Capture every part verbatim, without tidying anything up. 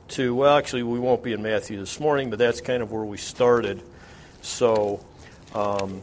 to, well, actually, we won't be in Matthew this morning, but that's kind of where we started. So um,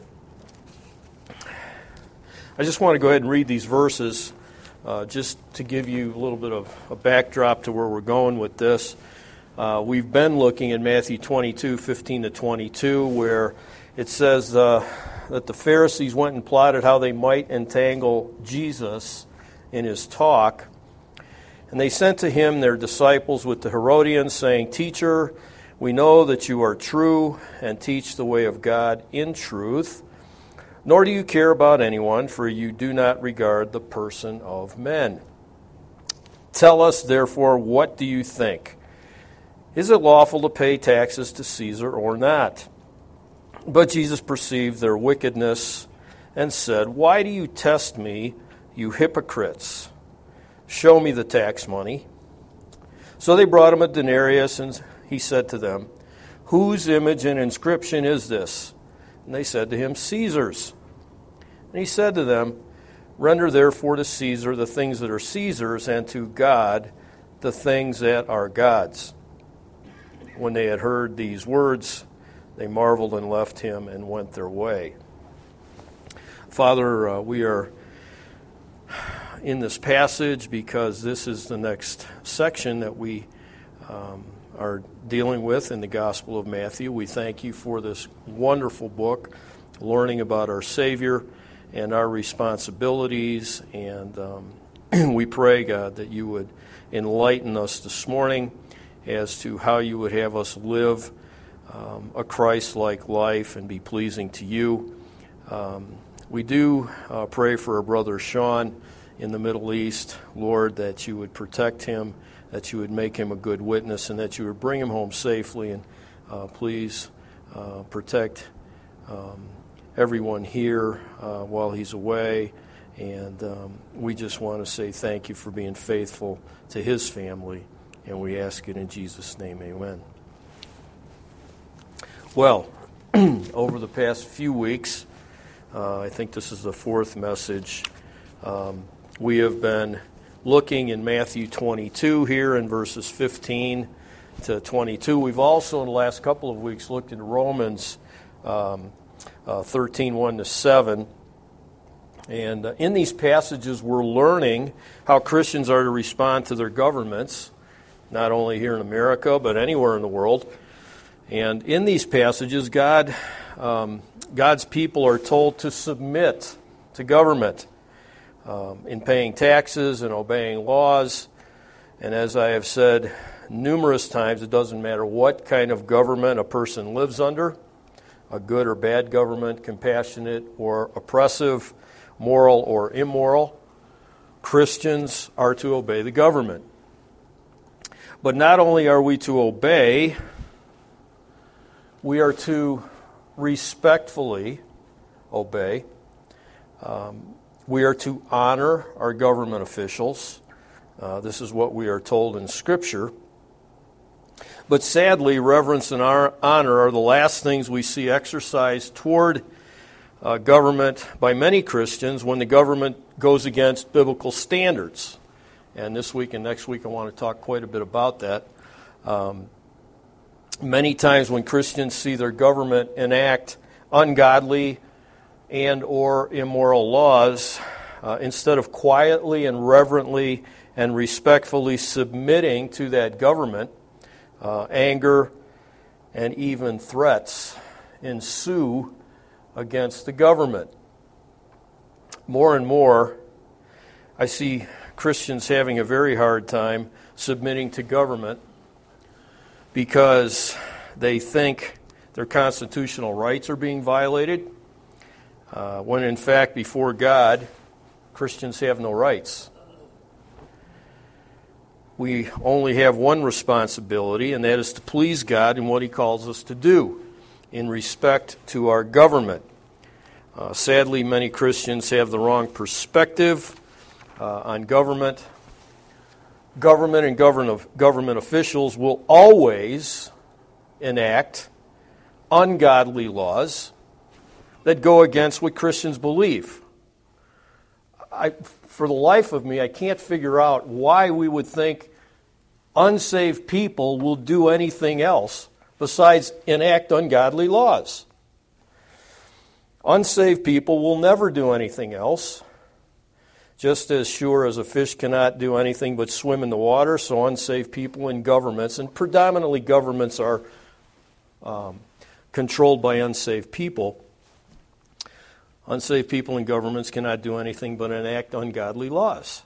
I just want to go ahead and read these verses uh, just to give you a little bit of a backdrop to where we're going with this. Uh, we've been looking at Matthew twenty-two, fifteen to twenty-two, where it says uh, that the Pharisees went and plotted how they might entangle Jesus in his talk. And they sent to him their disciples with the Herodians, saying, "Teacher, we know that you are true and teach the way of God in truth, nor do you care about anyone, for you do not regard the person of men. Tell us, therefore, what do you think? Is it lawful to pay taxes to Caesar or not?" But Jesus perceived their wickedness and said, "Why do you test me, you hypocrites? Show me the tax money." So they brought him a denarius, and he said to them, "Whose image and inscription is this?" And they said to him, "Caesar's." And he said to them, "Render therefore to Caesar the things that are Caesar's, and to God the things that are God's." When they had heard these words, they marveled and left him and went their way. Father, uh, we are in this passage because this is the next section that we um, are dealing with in the Gospel of Matthew. We thank you for this wonderful book, learning about our Savior and our responsibilities. And um, we pray, God, that you would enlighten us this morning as to how you would have us live um, a Christ-like life and be pleasing to you. Um, we do uh, pray for our brother Sean in the Middle East, Lord, that you would protect him, that you would make him a good witness, and that you would bring him home safely. And uh, please uh, protect um, everyone here uh, while he's away. And um, we just want to say thank you for being faithful to his family. And we ask it in Jesus' name, amen. Well, over the past few weeks, uh, I think this is the fourth message, um, we have been looking in Matthew twenty-two here in verses fifteen to twenty-two. We've also, in the last couple of weeks, looked at Romans um, uh, thirteen, one to seven. And uh, in these passages, we're learning how Christians are to respond to their governments, not only here in America, but anywhere in the world. And in these passages, God, um, God's people are told to submit to government um, in paying taxes and obeying laws. And as I have said numerous times, it doesn't matter what kind of government a person lives under, a good or bad government, compassionate or oppressive, moral or immoral, Christians are to obey the government. But not only are we to obey, we are to respectfully obey. Um, we are to honor our government officials. Uh, this is what we are told in Scripture. But sadly, reverence and honor are the last things we see exercised toward uh, government by many Christians when the government goes against biblical standards. And this week and next week I want to talk quite a bit about that. Um, many times when Christians see their government enact ungodly and or immoral laws, uh, instead of quietly and reverently and respectfully submitting to that government, uh, anger and even threats ensue against the government. More and more, I see Christians having a very hard time submitting to government because they think their constitutional rights are being violated, uh, when in fact, before God, Christians have no rights. We only have one responsibility, and that is to please God in what He calls us to do in respect to our government. Uh, sadly, many Christians have the wrong perspective uh, on government. Government and government government officials will always enact ungodly laws that go against what Christians believe. I, for the life of me, I can't figure out why we would think unsaved people will do anything else besides enact ungodly laws. Unsaved people will never do anything else. Just as sure as a fish cannot do anything but swim in the water, so unsaved people in governments, and predominantly governments are um, controlled by unsaved people. Unsaved people in governments cannot do anything but enact ungodly laws.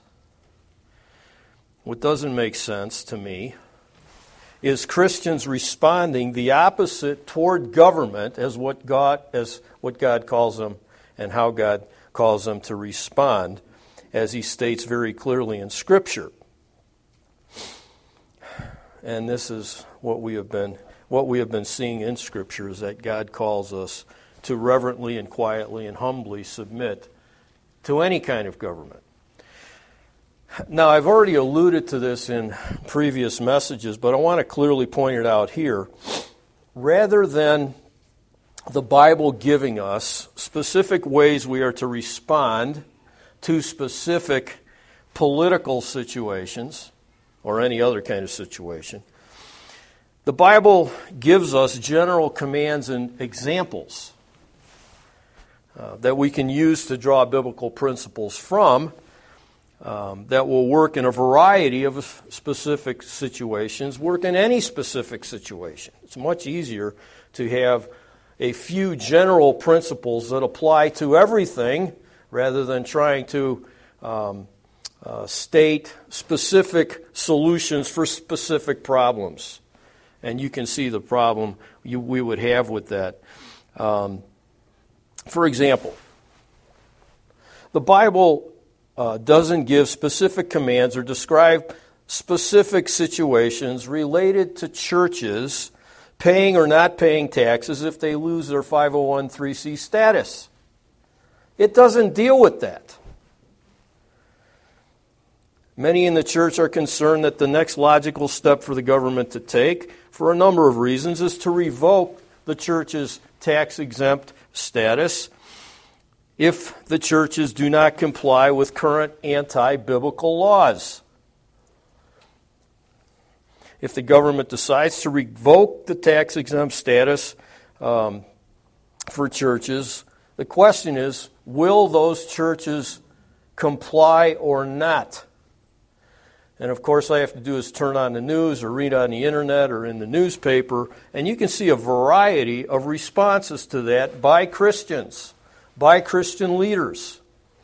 What doesn't make sense to me is Christians responding the opposite toward government as what God as what God calls them and how God calls them to respond, as he states very clearly in Scripture. And this is what we have been what we have been seeing in Scripture, is that God calls us to reverently and quietly and humbly submit to any kind of government. Now, I've already alluded to this in previous messages, but I want to clearly point it out here. Rather than the Bible giving us specific ways we are to respond to specific political situations or any other kind of situation, the Bible gives us general commands and examples uh, that we can use to draw biblical principles from um, that will work in a variety of specific situations, work in any specific situation. It's much easier to have a few general principles that apply to everything rather than trying to um, uh, state specific solutions for specific problems. And you can see the problem you, we would have with that. Um, for example, the Bible uh, doesn't give specific commands or describe specific situations related to churches paying or not paying taxes if they lose their five oh one c status. It doesn't deal with that. Many in the church are concerned that the next logical step for the government to take, for a number of reasons, is to revoke the church's tax-exempt status if the churches do not comply with current anti-biblical laws. If the government decides to revoke the tax-exempt status um, for churches, the question is, will those churches comply or not? And of course, all I have to do is turn on the news or read on the internet or in the newspaper, and you can see a variety of responses to that by Christians, by Christian leaders.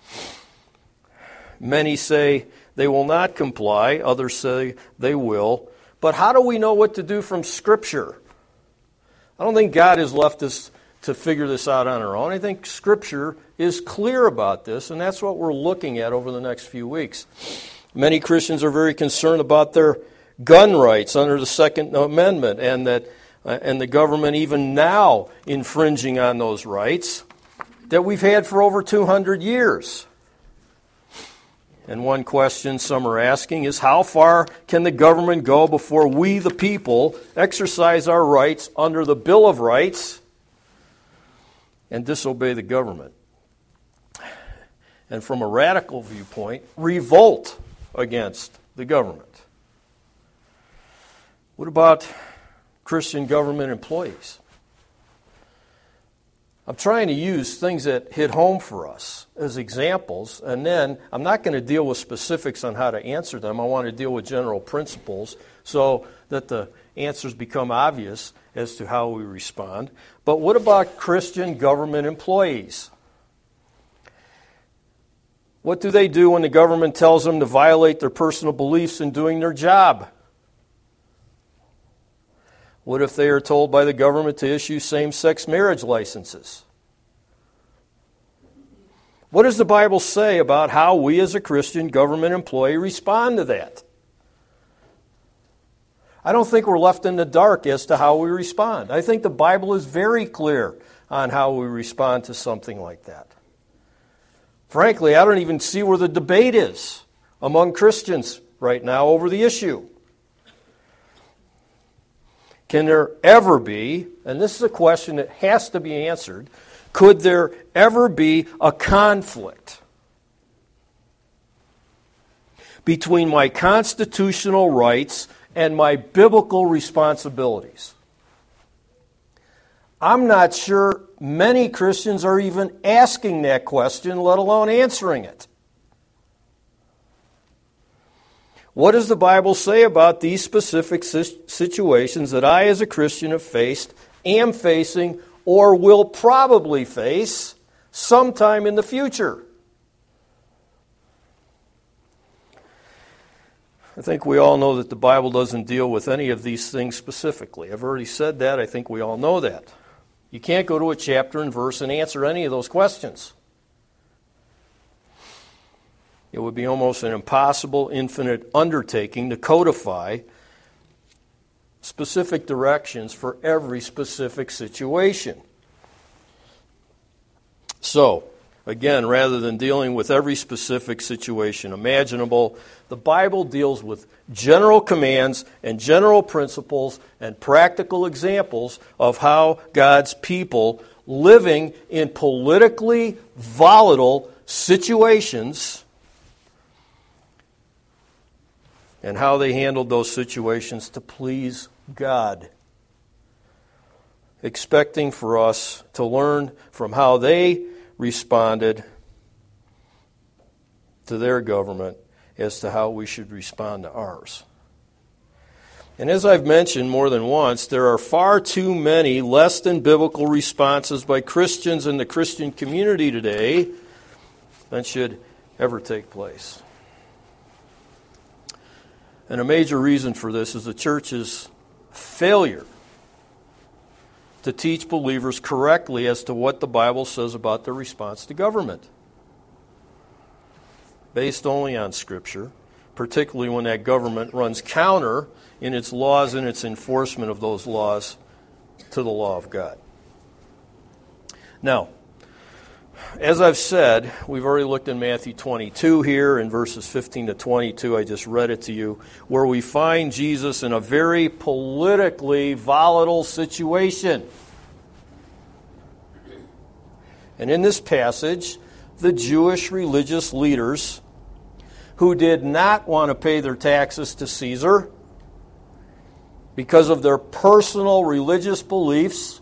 Many say they will not comply, others say they will. But how do we know what to do from Scripture? I don't think God has left us to figure this out on our own. I think Scripture is clear about this, and that's what we're looking at over the next few weeks. Many Christians are very concerned about their gun rights under the Second Amendment, and that uh, and the government even now infringing on those rights that we've had for over two hundred years. And one question some are asking is, how far can the government go before we, the people, exercise our rights under the Bill of Rights and disobey the government? And from a radical viewpoint, revolt against the government. What about Christian government employees? I'm trying to use things that hit home for us as examples, and then I'm not going to deal with specifics on how to answer them. I want to deal with general principles so that the answers become obvious as to how we respond. But what about Christian government employees? What do they do when the government tells them to violate their personal beliefs in doing their job? What if they are told by the government to issue same-sex marriage licenses? What does the Bible say about how we as a Christian government employee respond to that? I don't think we're left in the dark as to how we respond. I think the Bible is very clear on how we respond to something like that. Frankly, I don't even see where the debate is among Christians right now over the issue. Can there ever be, and this is a question that has to be answered, could there ever be a conflict between my constitutional rights and my biblical responsibilities? I'm not sure many Christians are even asking that question, let alone answering it. What does the Bible say about these specific situations that I as a Christian have faced, am facing, or will probably face sometime in the future? I think we all know that the Bible doesn't deal with any of these things specifically. I've already said that. I think we all know that. You can't go to a chapter and verse and answer any of those questions. It would be almost an impossible, infinite undertaking to codify specific directions for every specific situation. So, again, rather than dealing with every specific situation imaginable, the Bible deals with general commands and general principles and practical examples of how God's people living in politically volatile situations and how they handled those situations to please God, expecting for us to learn from how they responded to their government as to how we should respond to ours. And as I've mentioned more than once, there are far too many less than biblical responses by Christians in the Christian community today than should ever take place. And a major reason for this is the church's failure to teach believers correctly as to what the Bible says about their response to government, based only on Scripture, particularly when that government runs counter in its laws and its enforcement of those laws to the law of God. Now, as I've said, we've already looked in Matthew twenty-two here in verses fifteen to twenty-two. I just read it to you, where we find Jesus in a very politically volatile situation. And in this passage, the Jewish religious leaders who did not want to pay their taxes to Caesar because of their personal religious beliefs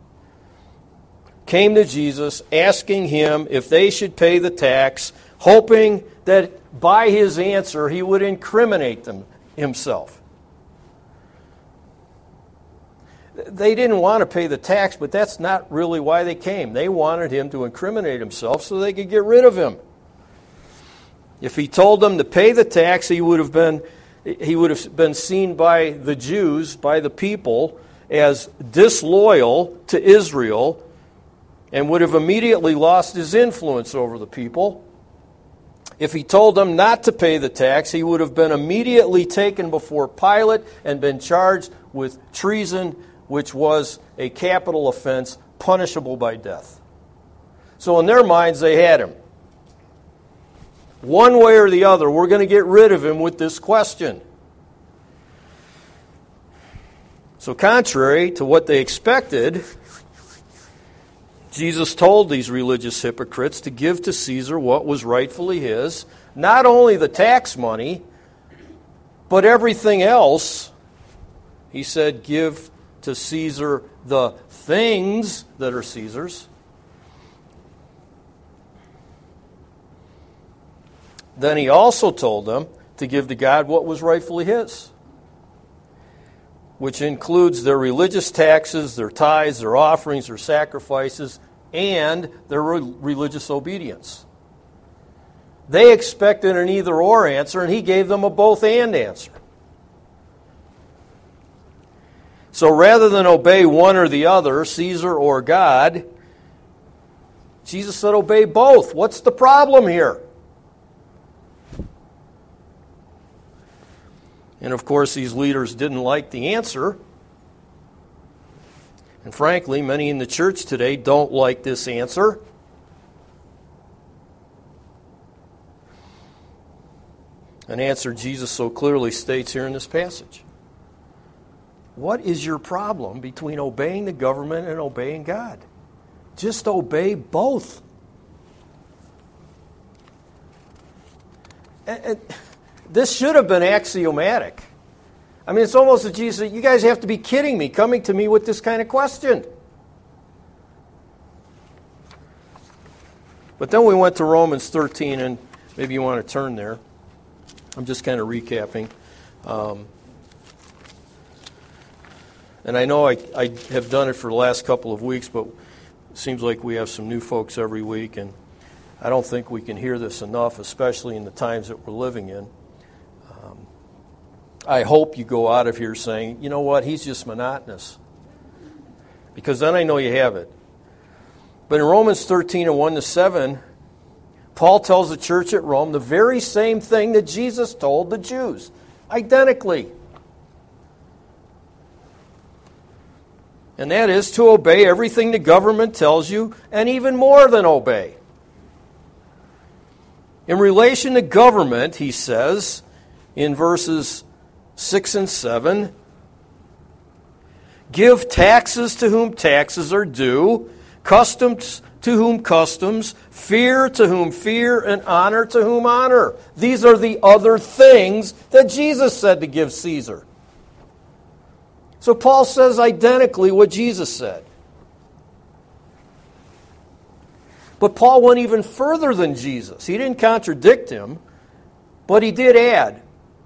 came to Jesus asking him if they should pay the tax, hoping that by his answer he would incriminate them himself. They didn't want to pay the tax, but that's not really why they came. They wanted him to incriminate himself so they could get rid of him. If he told them to pay the tax, he would have been he would have been seen by the Jews, by the people, as disloyal to Israel, and would have immediately lost his influence over the people. If he told them not to pay the tax, he would have been immediately taken before Pilate and been charged with treason, which was a capital offense punishable by death. So in their minds, they had him. One way or the other, we're going to get rid of him with this question. So contrary to what they expected, Jesus told these religious hypocrites to give to Caesar what was rightfully his, not only the tax money, but everything else. He said, give to Caesar the things that are Caesar's. Then he also told them to give to God what was rightfully his, which includes their religious taxes, their tithes, their offerings, their sacrifices, and their religious obedience. They expected an either-or answer, and he gave them a both-and answer. So rather than obey one or the other, Caesar or God, Jesus said obey both. What's the problem here? And of course, these leaders didn't like the answer. And frankly, many in the church today don't like this answer. An answer Jesus so clearly states here in this passage. What is your problem between obeying the government and obeying God? Just obey both. And, and, This should have been axiomatic. I mean, it's almost that Jesus said, you guys have to be kidding me, coming to me with this kind of question. But then we went to Romans thirteen, and maybe you want to turn there. I'm just kind of recapping. Um, and I know I, I have done it for the last couple of weeks, but it seems like we have some new folks every week, and I don't think we can hear this enough, especially in the times that we're living in. Um, I hope you go out of here saying, you know what, he's just monotonous. Because then I know you have it. But in Romans thirteen and one to seven, Paul tells the church at Rome the very same thing that Jesus told the Jews, identically. And that is to obey everything the government tells you, and even more than obey. In relation to government, he says, in verses six and seven, give taxes to whom taxes are due, customs to whom customs, fear to whom fear, and honor to whom honor. These are the other things that Jesus said to give Caesar. So Paul says identically what Jesus said. But Paul went even further than Jesus. He didn't contradict him, but he did add.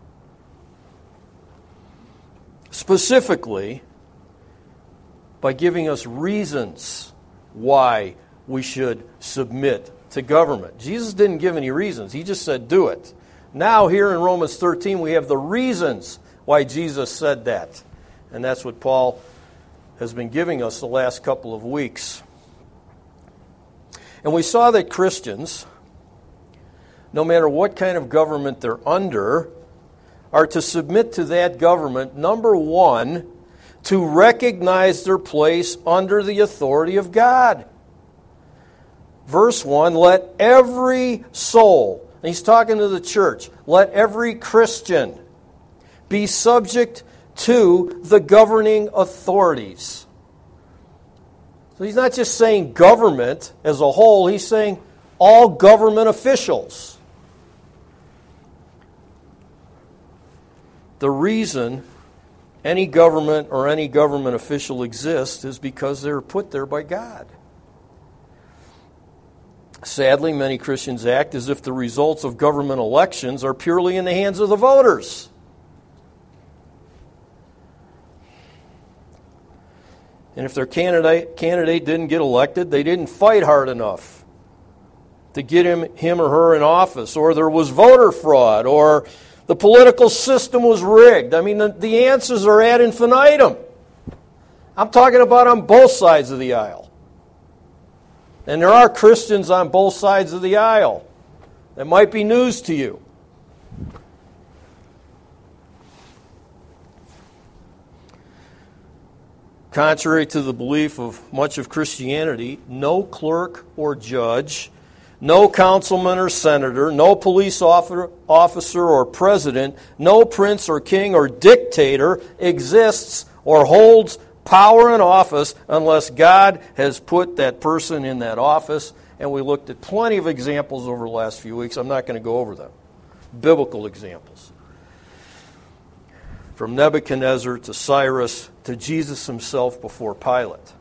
Specifically, by giving us reasons why we should submit to government. Jesus didn't give any reasons. He just said, do it. Now, here in Romans thirteen, we have the reasons why Jesus said that. And that's what Paul has been giving us the last couple of weeks. And we saw that Christians, no matter what kind of government they're under, are to submit to that government, number one, to recognize their place under the authority of God. Verse one, let every soul, and he's talking to the church, let every Christian be subject to the governing authorities. So he's not just saying government as a whole, he's saying all government officials. The reason any government or any government official exists is because they're put there by God. Sadly, many Christians act as if the results of government elections are purely in the hands of the voters. And if their candidate candidate didn't get elected, they didn't fight hard enough to get him, him or her in office, or there was voter fraud, or the political system was rigged. I mean, the, the answers are ad infinitum. I'm talking about on both sides of the aisle. And there are Christians on both sides of the aisle. That might be news to you. Contrary to the belief of much of Christianity, no clerk or judge, no councilman or senator, no police officer or president, no prince or king or dictator exists or holds power and office unless God has put that person in that office. And we looked at plenty of examples over the last few weeks. I'm not going to go over them. Biblical examples. From Nebuchadnezzar to Cyrus to Jesus himself before Pilate.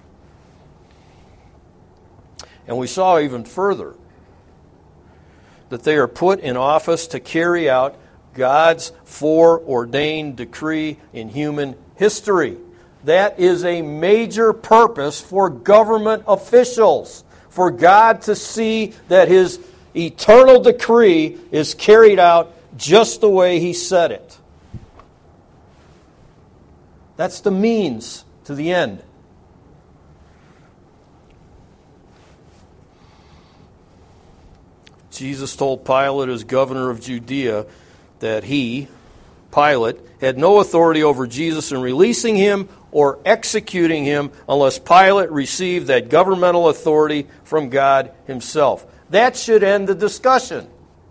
And we saw even further that they are put in office to carry out God's foreordained decree in human history. That is a major purpose for government officials, for God to see that His eternal decree is carried out just the way He said it. That's the means to the end. Jesus told Pilate as governor of Judea that he, Pilate, had no authority over Jesus in releasing him or executing him unless Pilate received that governmental authority from God himself. That should end the discussion.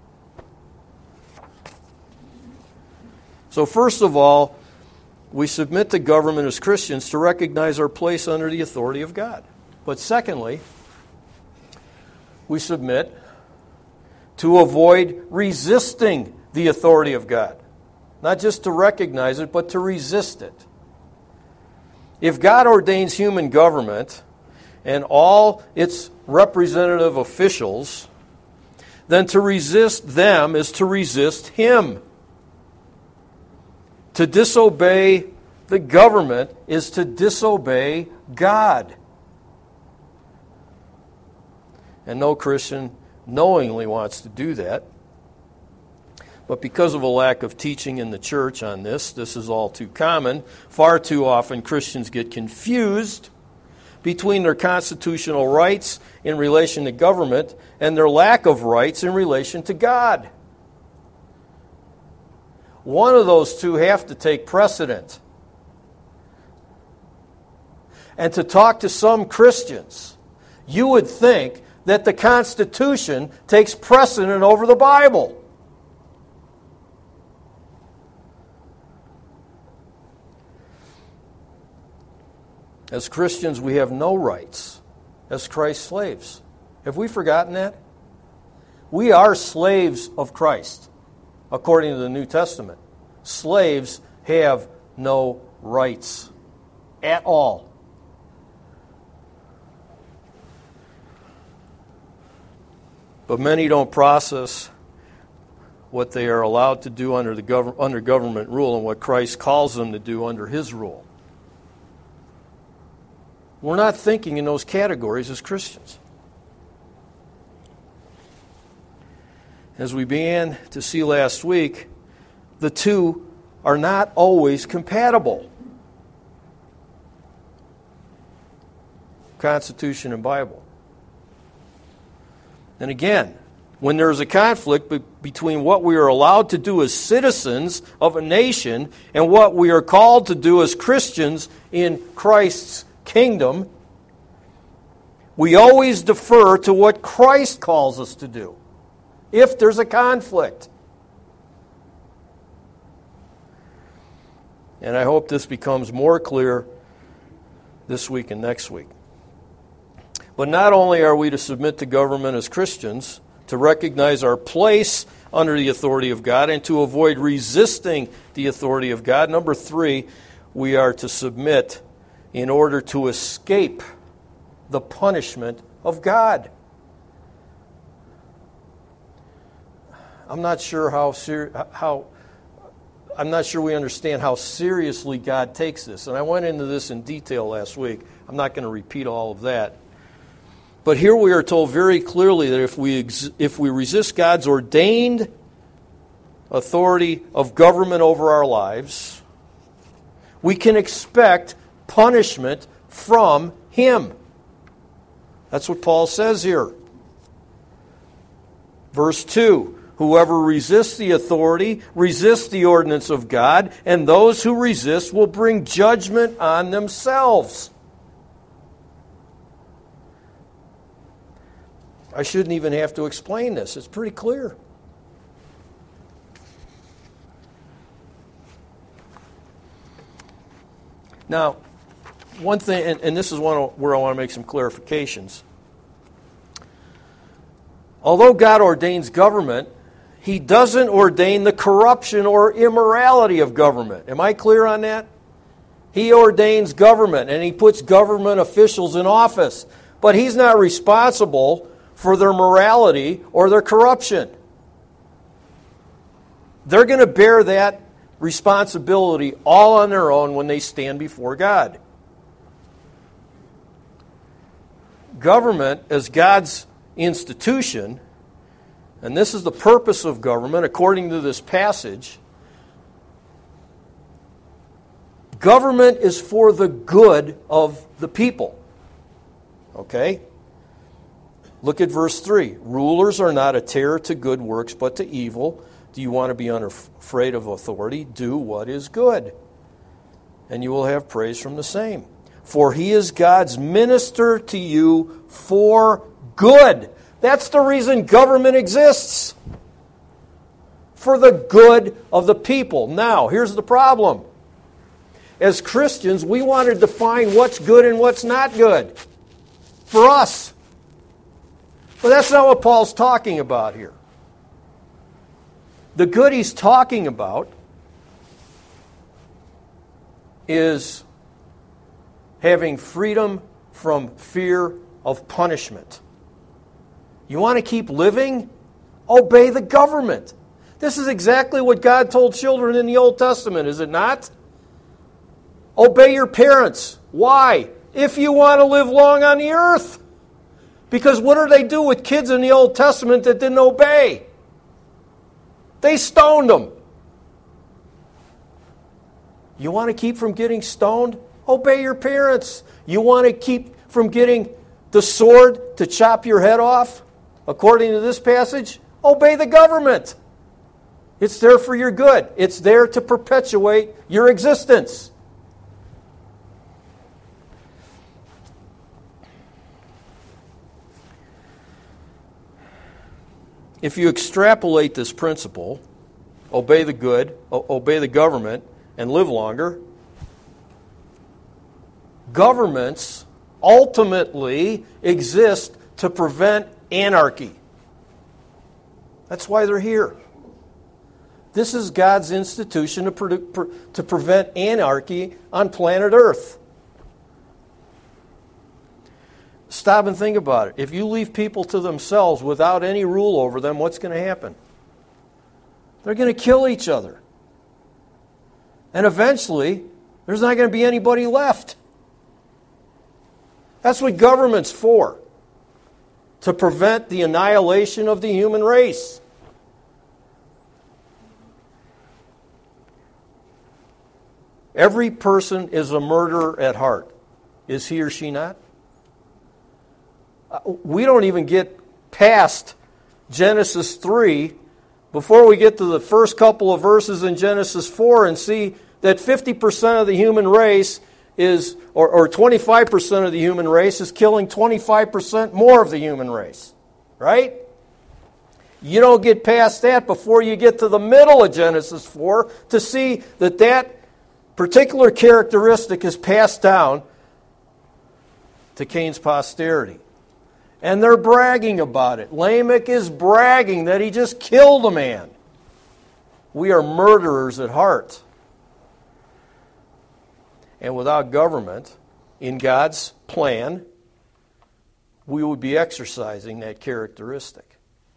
So first of all, we submit to government as Christians to recognize our place under the authority of God. But secondly, we submit to avoid resisting the authority of God. Not just to recognize it, but to resist it. If God ordains human government and all its representative officials, then to resist them is to resist Him. To disobey the government is to disobey God. And no Christian knowingly wants to do that. But because of a lack of teaching in the church on this, this is all too common. Far too often Christians get confused between their constitutional rights in relation to government and their lack of rights in relation to God. One of those two have to take precedent. And to talk to some Christians, you would think that the Constitution takes precedent over the Bible. As Christians, we have no rights as Christ's slaves. Have we forgotten that? We are slaves of Christ, according to the New Testament. Slaves have no rights at all. But many don't process what they are allowed to do under the gov- under government rule and what Christ calls them to do under His rule. We're not thinking in those categories as Christians. As we began to see last week, the two are not always compatible. Constitution and Bible. And again, when there's a conflict be- between what we are allowed to do as citizens of a nation and what we are called to do as Christians in Christ's kingdom, we always defer to what Christ calls us to do, if there's a conflict. And I hope this becomes more clear this week and next week. But not only are we to submit to government as Christians, to recognize our place under the authority of God and to avoid resisting the authority of God. Number three, we are to submit in order to escape the punishment of God. I'm not sure how ser- how I'm not sure we understand how seriously God takes this. And I went into this in detail last week. I'm not going to repeat all of that. But here we are told very clearly that if we ex- if we resist God's ordained authority of government over our lives, we can expect punishment from Him. That's what Paul says here. Verse two, whoever resists the authority resists the ordinance of God, and those who resist will bring judgment on themselves. I shouldn't even have to explain this. It's pretty clear. Now, one thing, and, and this is one where I want to make some clarifications. Although God ordains government, He doesn't ordain the corruption or immorality of government. Am I clear on that? He ordains government, and He puts government officials in office. But He's not responsible for their morality or their corruption. They're going to bear that responsibility all on their own when they stand before God. Government as God's institution, and this is the purpose of government according to this passage, government is for the good of the people. Okay? Look at verse three. Rulers are not a terror to good works, but to evil. Do you want to be unafraid of authority? Do what is good, and you will have praise from the same. For He is God's minister to you for good. That's the reason government exists. For the good of the people. Now, here's the problem. As Christians, we want to define what's good and what's not good for us. But that's not what Paul's talking about here. The good he's talking about is having freedom from fear of punishment. You want to keep living? Obey the government. This is exactly what God told children in the Old Testament, is it not? Obey your parents. Why? If you want to live long on the earth. Because what did they do with kids in the Old Testament that didn't obey? They stoned them. You want to keep from getting stoned? Obey your parents. You want to keep from getting the sword to chop your head off? According to this passage, obey the government. It's there for your good. It's there to perpetuate your existence. If you extrapolate this principle, obey the good, obey the government, and live longer, governments ultimately exist to prevent anarchy. That's why they're here. This is God's institution to, pre- to prevent anarchy on planet Earth. Stop and think about it. If you leave people to themselves without any rule over them, what's going to happen? They're going to kill each other. And eventually, there's not going to be anybody left. That's what government's for. To prevent the annihilation of the human race. Every person is a murderer at heart. Is he or she not? We don't even get past Genesis three before we get to the first couple of verses in Genesis four and see that fifty percent of the human race is, or, or twenty-five percent of the human race is killing twenty-five percent more of the human race. Right? You don't get past that before you get to the middle of Genesis four to see that that particular characteristic is passed down to Cain's posterity. And they're bragging about it. Lamech is bragging that he just killed a man. We are murderers at heart. And without government, in God's plan, we would be exercising that characteristic.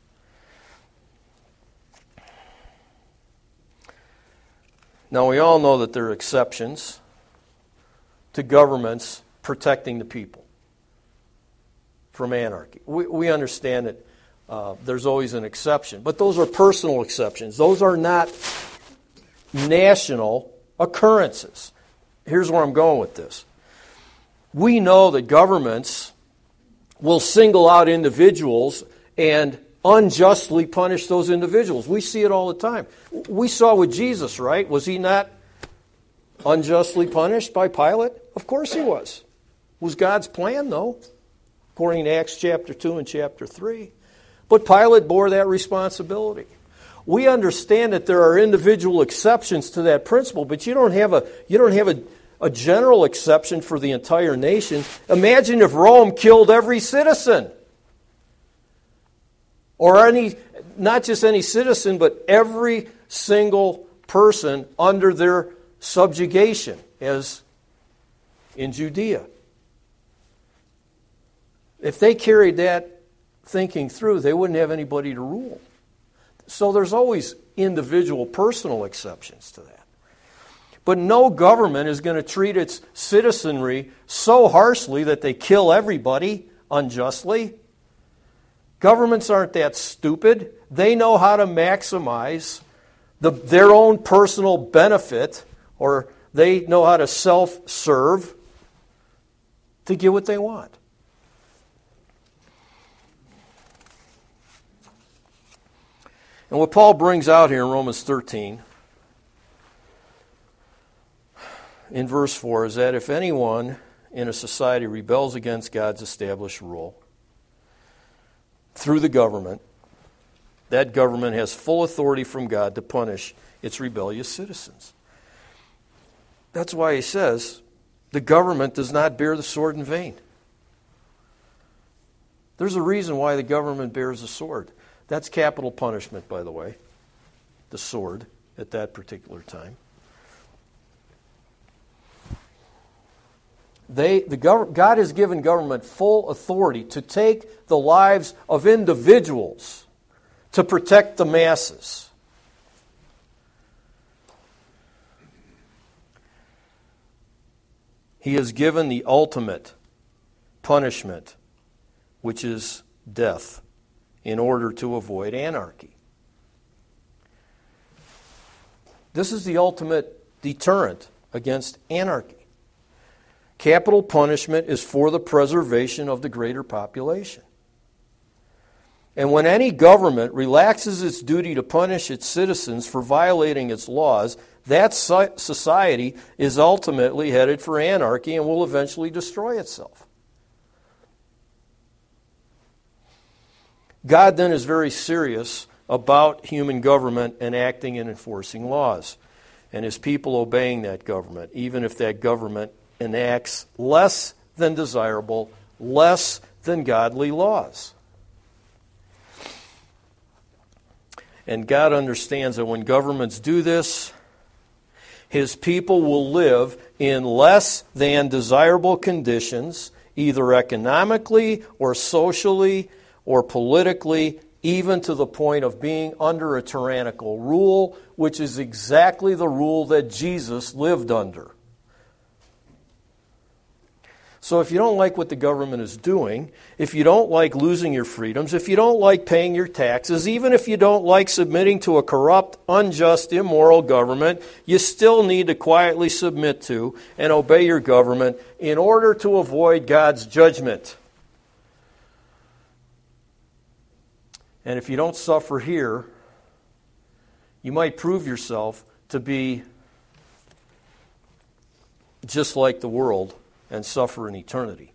Now, we all know that there are exceptions to governments protecting the people from anarchy. We, we understand that uh, there's always an exception, but those are personal exceptions. Those are not national occurrences. Here's where I'm going with this. We know that governments will single out individuals and unjustly punish those individuals. We see it all the time. We saw with Jesus, right? Was he not unjustly punished by Pilate? Of course he was. It was God's plan, though, according to Acts chapter two and chapter three. But Pilate bore that responsibility. We understand that there are individual exceptions to that principle, but you don't have a you don't have a, a general exception for the entire nation. Imagine if Rome killed every citizen. Or any, not just any citizen, but every single person under their subjugation, as in Judea. If they carried that thinking through, they wouldn't have anybody to rule. So there's always individual personal exceptions to that. But no government is going to treat its citizenry so harshly that they kill everybody unjustly. Governments aren't that stupid. They know how to maximize the, their own personal benefit, or they know how to self-serve to get what they want. And what Paul brings out here in Romans thirteen, in verse four, is that if anyone in a society rebels against God's established rule through the government, that government has full authority from God to punish its rebellious citizens. That's why he says the government does not bear the sword in vain. There's a reason why the government bears a sword. That's capital punishment, by the way, the sword at that particular time. They, the gov- God has given government full authority to take the lives of individuals to protect the masses. He has given the ultimate punishment, which is death, in order to avoid anarchy. This is the ultimate deterrent against anarchy. Capital punishment is for the preservation of the greater population. And when any government relaxes its duty to punish its citizens for violating its laws, that society is ultimately headed for anarchy and will eventually destroy itself. God then is very serious about human government enacting and enforcing laws, and his people obeying that government, even if that government enacts less than desirable, less than godly laws. And God understands that when governments do this, his people will live in less than desirable conditions, either economically or socially or politically, even to the point of being under a tyrannical rule, which is exactly the rule that Jesus lived under. So if you don't like what the government is doing, if you don't like losing your freedoms, if you don't like paying your taxes, even if you don't like submitting to a corrupt, unjust, immoral government, you still need to quietly submit to and obey your government in order to avoid God's judgment. And if you don't suffer here, you might prove yourself to be just like the world and suffer in eternity.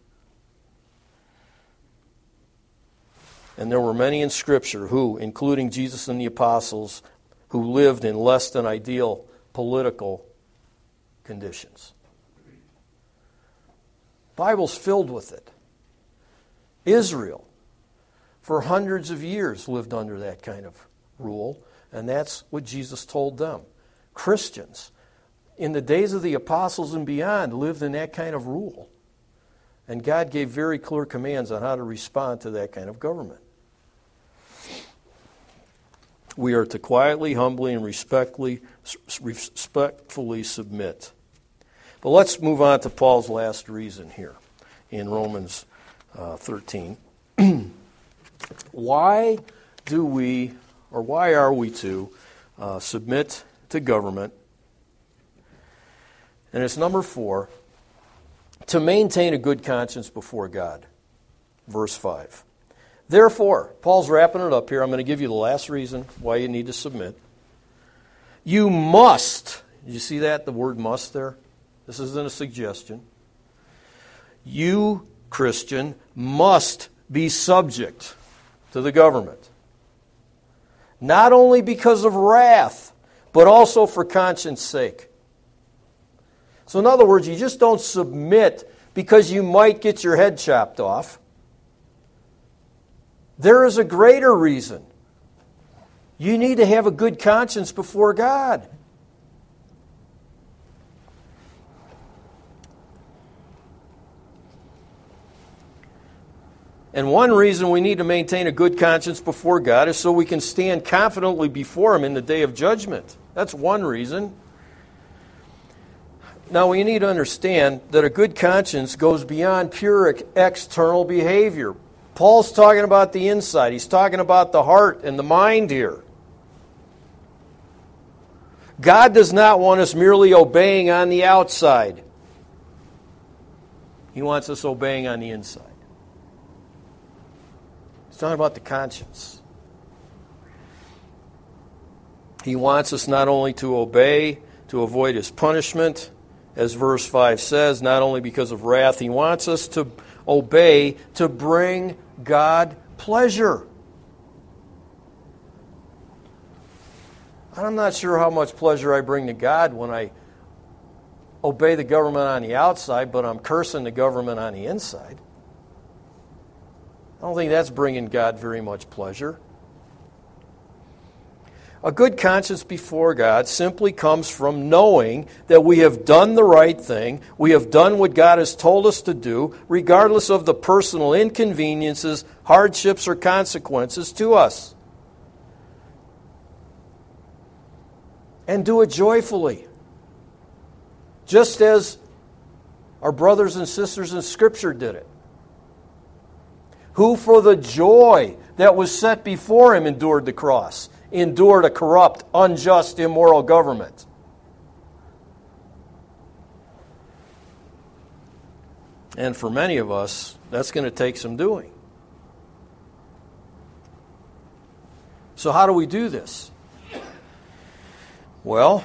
And there were many in Scripture who, including Jesus and the apostles, who lived in less than ideal political conditions. The Bible's filled with it. Israel, for hundreds of years, lived under that kind of rule, and that's what Jesus told them. Christians, in the days of the apostles and beyond, lived in that kind of rule. And God gave very clear commands on how to respond to that kind of government. We are to quietly, humbly, and respectfully, respectfully submit. But let's move on to Paul's last reason here in Romans uh, thirteen. Why do we, or why are we to uh, submit to government? And it's number four, to maintain a good conscience before God. Verse five. Therefore, Paul's wrapping it up here. I'm going to give you the last reason why you need to submit. You must, did you see that, the word must there? This isn't a suggestion. You, Christian, must be subject to the government. Not only because of wrath, but also for conscience sake. So in other words, you just don't submit because you might get your head chopped off. There is a greater reason. You need to have a good conscience before God. And one reason we need to maintain a good conscience before God is so we can stand confidently before Him in the day of judgment. That's one reason. Now, we need to understand that a good conscience goes beyond pure external behavior. Paul's talking about the inside. He's talking about the heart and the mind here. God does not want us merely obeying on the outside. He wants us obeying on the inside. He's talking about the conscience. He wants us not only to obey, to avoid His punishment, as verse five says, not only because of wrath, He wants us to obey to bring God pleasure. I'm not sure how much pleasure I bring to God when I obey the government on the outside, but I'm cursing the government on the inside. I don't think that's bringing God very much pleasure. A good conscience before God simply comes from knowing that we have done the right thing, we have done what God has told us to do, regardless of the personal inconveniences, hardships, or consequences to us. And do it joyfully. Just as our brothers and sisters in Scripture did it. Who for the joy that was set before him endured the cross, endured a corrupt, unjust, immoral government. And for many of us, that's going to take some doing. So how do we do this? Well,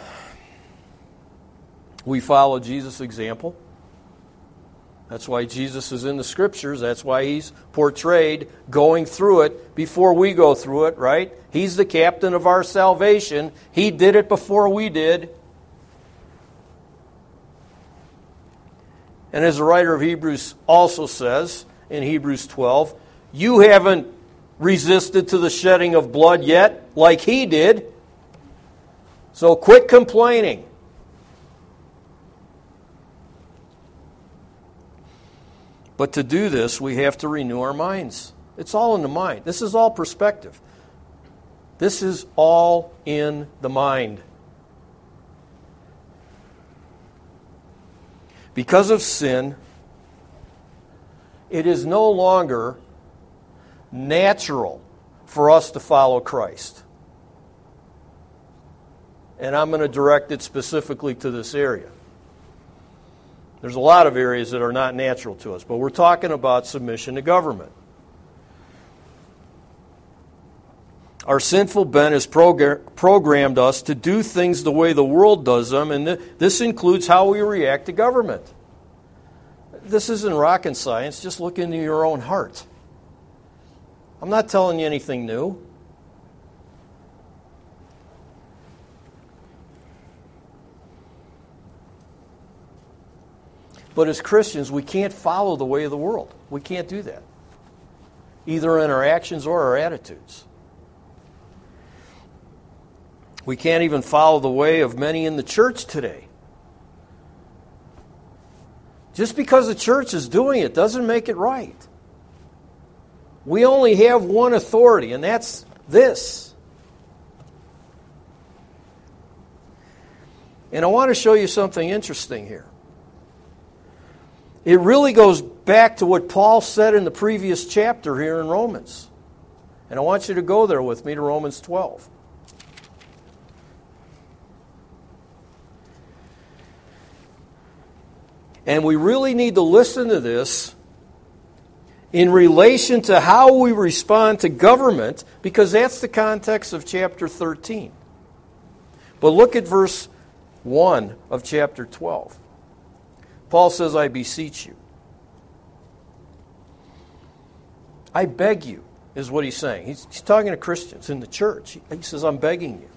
we follow Jesus' example. That's why Jesus is in the Scriptures. That's why he's portrayed going through it before we go through it, right? He's the captain of our salvation. He did it before we did. And as the writer of Hebrews also says in Hebrews twelve, you haven't resisted to the shedding of blood yet like he did. So quit complaining. But to do this, we have to renew our minds. It's all in the mind. This is all perspective. This is all in the mind. Because of sin, it is no longer natural for us to follow Christ. And I'm going to direct it specifically to this area. There's a lot of areas that are not natural to us, but we're talking about submission to government. Our sinful bent has progr- programmed us to do things the way the world does them, and th- this includes how we react to government. This isn't rocket science. Just look into your own heart. I'm not telling you anything new. But as Christians, we can't follow the way of the world. We can't do that, either in our actions or our attitudes. We can't even follow the way of many in the church today. Just because the church is doing it doesn't make it right. We only have one authority, and that's this. And I want to show you something interesting here. It really goes back to what Paul said in the previous chapter here in Romans. And I want you to go there with me to Romans twelve. And we really need to listen to this in relation to how we respond to government, because that's the context of chapter thirteen. But look at verse one of chapter twelve. Paul says, I beseech you. I beg you, is what he's saying. He's, he's talking to Christians in the church. He, he says, I'm begging you.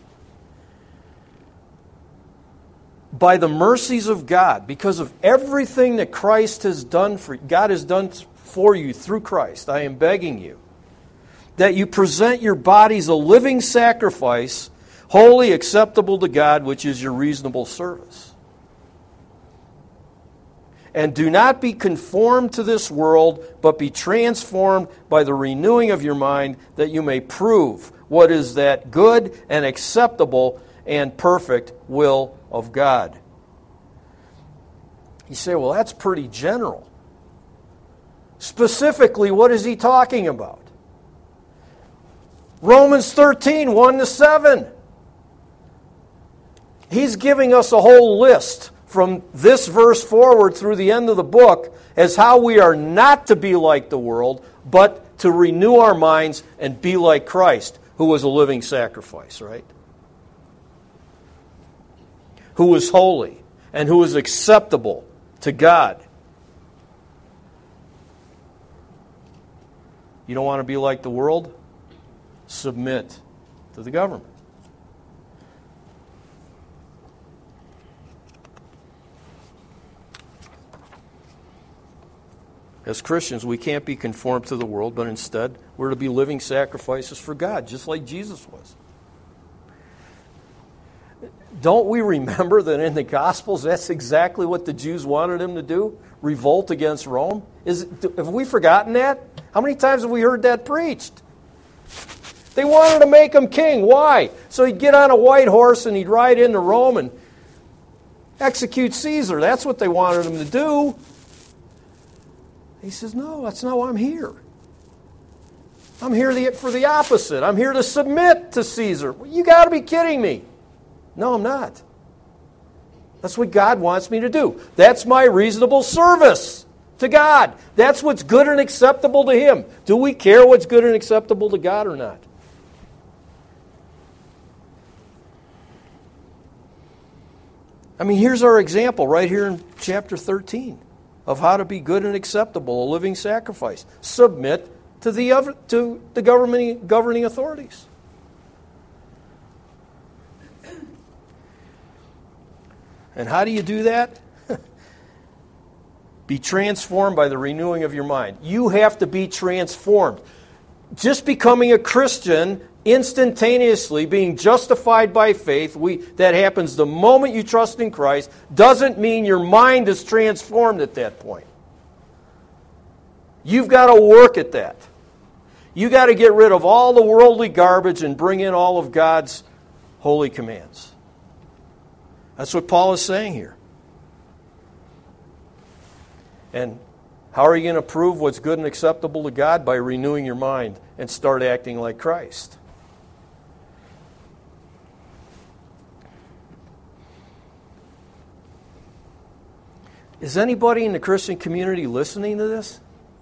By the mercies of God, because of everything that Christ has done for God has done for you through Christ, I am begging you that you present your bodies a living sacrifice, wholly acceptable to God, which is your reasonable service. And do not be conformed to this world, but be transformed by the renewing of your mind, that you may prove what is that good and acceptable and perfect will of God. You say, well, that's pretty general. Specifically, what is he talking about? Romans thirteen, one to seven. He's giving us a whole list from this verse forward through the end of the book as how we are not to be like the world, but to renew our minds and be like Christ, who was a living sacrifice, right? Who was holy and who was acceptable to God. You don't want to be like the world? Submit to the government. As Christians, we can't be conformed to the world, but instead we're to be living sacrifices for God, just like Jesus was. don't we remember that in the Gospels that's exactly what the Jews wanted him to do? Revolt against Rome? Is, have we forgotten that? How many times have we heard that preached? They wanted to make him king. Why? So he'd get on a white horse and he'd ride into Rome and execute Caesar. That's what they wanted him to do. He says, no, that's not why I'm here. I'm here for the opposite. I'm here to submit to Caesar. You got to be kidding me. No, I'm not. That's what God wants me to do. That's my reasonable service to God. That's what's good and acceptable to Him. Do we care what's good and acceptable to God or not? I mean, here's our example right here in chapter thirteen of how to be good and acceptable, a living sacrifice. Submit to the other, to the governing governing authorities. And how do you do that? Be transformed by the renewing of your mind. You have to be transformed. Just becoming a Christian instantaneously, being justified by faith, we, that happens the moment you trust in Christ, doesn't mean your mind is transformed at that point. You've got to work at that. You've got to get rid of all the worldly garbage and bring in all of God's holy commands. That's what Paul is saying here. And how are you going to prove what's good and acceptable to God? By renewing your mind and start acting like Christ. Is anybody in the Christian community listening to this?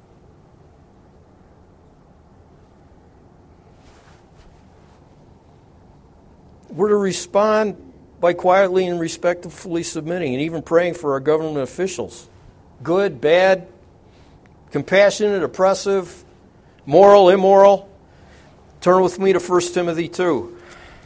We're to respond by quietly and respectfully submitting and even praying for our government officials. Good, bad, compassionate, oppressive, moral, immoral. Turn with me to First Timothy two.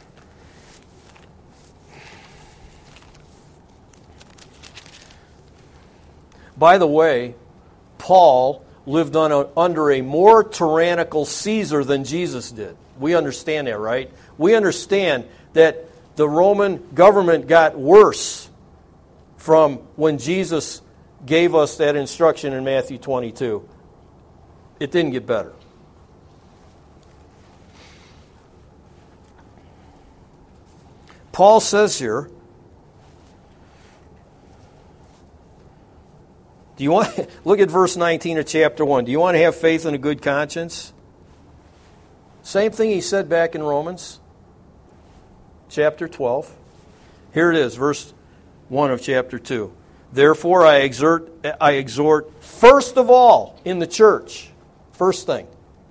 By the way, Paul lived on a, under a more tyrannical Caesar than Jesus did. We understand that, right? We understand that the Roman government got worse from when Jesus gave us that instruction in Matthew twenty-two. It didn't get better. Paul says here, do you want look at verse nineteen of chapter one. Do you want to have faith and a good conscience? Same thing he said back in Romans chapter twelve. Here it is, verse one of chapter two. Therefore I exhort I exhort first of all in the church, first thing,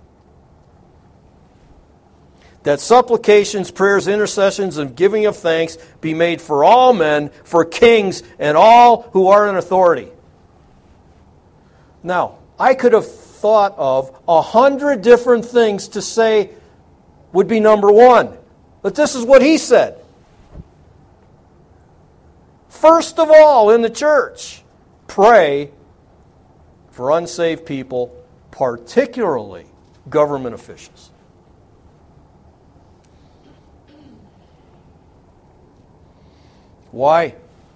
that supplications, prayers, intercessions, and giving of thanks be made for all men, for kings, and all who are in authority. Now, I could have thought of a hundred different things to say would be number one. But this is what he said. First of all, in the church, pray for unsaved people, particularly government officials. Why?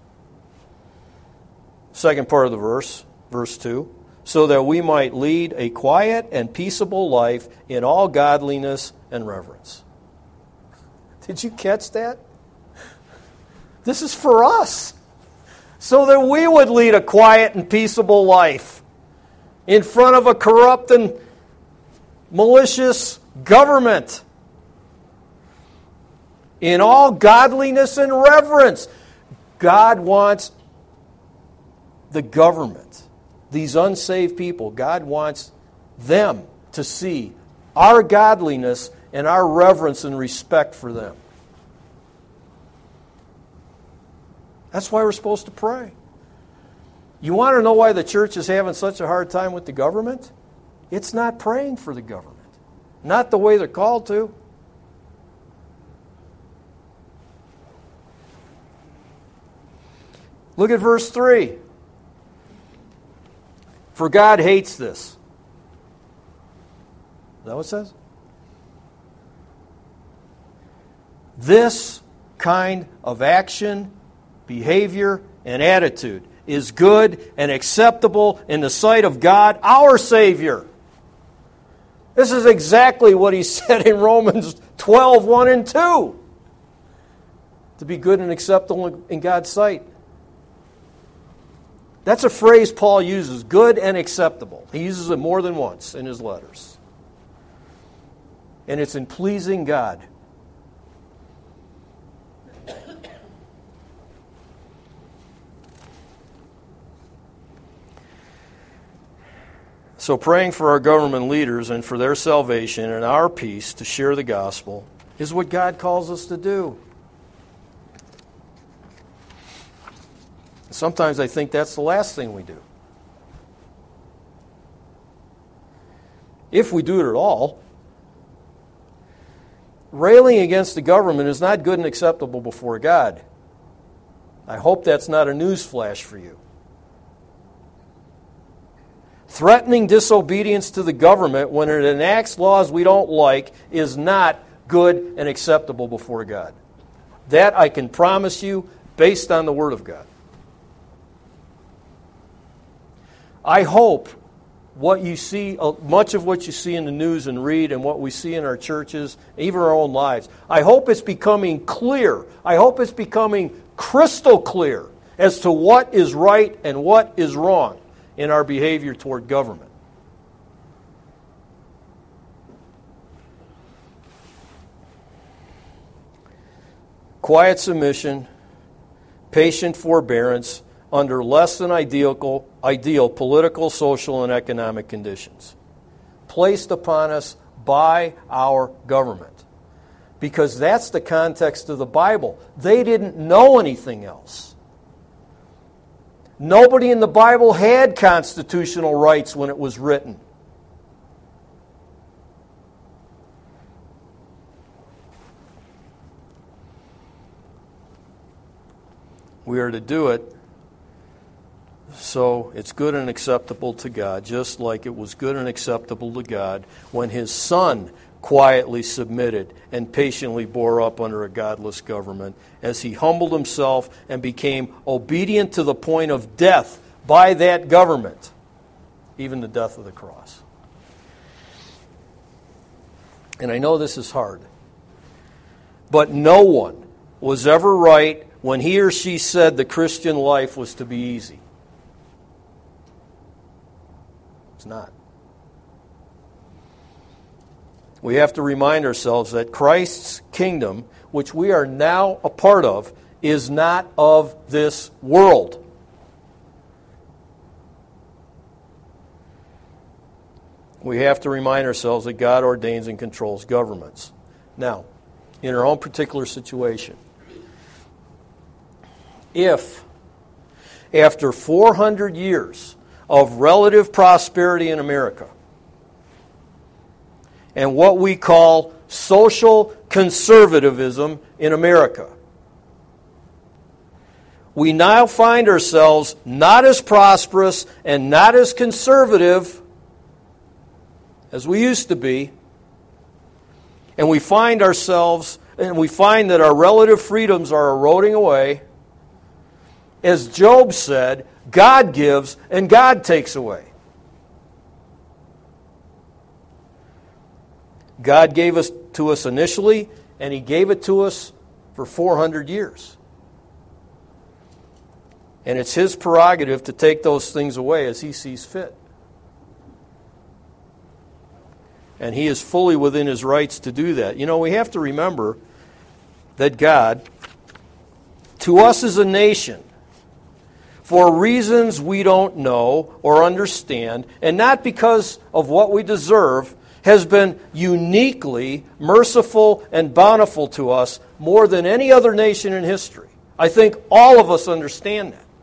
Second part of the verse, verse two. So that we might lead a quiet and peaceable life in all godliness and reverence. Did you catch that? This is for us. So that we would lead a quiet and peaceable life in front of a corrupt and malicious government. In all godliness and reverence. God wants the government, these unsaved people, God wants them to see our godliness and our reverence and respect for them. That's why we're supposed to pray. You want to know why the church is having such a hard time with the government? It's not praying for the government. Not the way they're called to. Look at verse three. For God hates this. Is that what it says? This kind of action, behavior, and attitude is good and acceptable in the sight of God, our Savior. This is exactly what he said in Romans twelve, one and two. To be good and acceptable in God's sight. That's a phrase Paul uses, good and acceptable. He uses it more than once in his letters. And it's in pleasing God. So praying for our government leaders and for their salvation and our peace to share the gospel is what God calls us to do. Sometimes I think that's the last thing we do. If we do it at all, railing against the government is not good and acceptable before God. I hope that's not a news flash for you. Threatening disobedience to the government when it enacts laws we don't like is not good and acceptable before God. That I can promise you based on the Word of God. I hope what you see, much of what you see in the news and read and what we see in our churches, even our own lives, I hope it's becoming clear. I hope it's becoming crystal clear as to what is right and what is wrong in our behavior toward government. Quiet submission, patient forbearance under less than ideal, ideal political, social, and economic conditions placed upon us by our government. Because that's the context of the Bible. They didn't know anything else. Nobody in the Bible had constitutional rights when it was written. We are to do it so it's good and acceptable to God, just like it was good and acceptable to God when His Son quietly submitted and patiently bore up under a godless government as He humbled Himself and became obedient to the point of death by that government, even the death of the cross. And I know this is hard, but no one was ever right when he or she said the Christian life was to be easy. It's not. We have to remind ourselves that Christ's kingdom, which we are now a part of, is not of this world. We have to remind ourselves that God ordains and controls governments. Now, in our own particular situation, if after four hundred years of relative prosperity in America, and what we call social conservatism in America, we now find ourselves not as prosperous and not as conservative as we used to be, and we find ourselves, and we find that our relative freedoms are eroding away. As Job said, God gives and God takes away. God gave it to us initially, and He gave it to us for four hundred years. And it's His prerogative to take those things away as He sees fit. And He is fully within His rights to do that. You know, we have to remember that God, to us as a nation, for reasons we don't know or understand, and not because of what we deserve, has been uniquely merciful and bountiful to us more than any other nation in history. I think all of us understand that.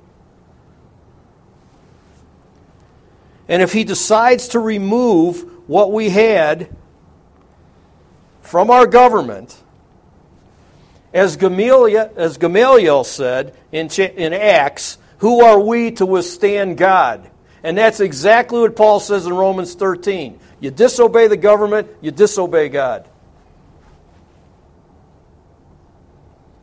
And if He decides to remove what we had from our government, as Gamaliel, as Gamaliel said in, in Acts, who are we to withstand God? And that's exactly what Paul says in Romans thirteen. You disobey the government, you disobey God.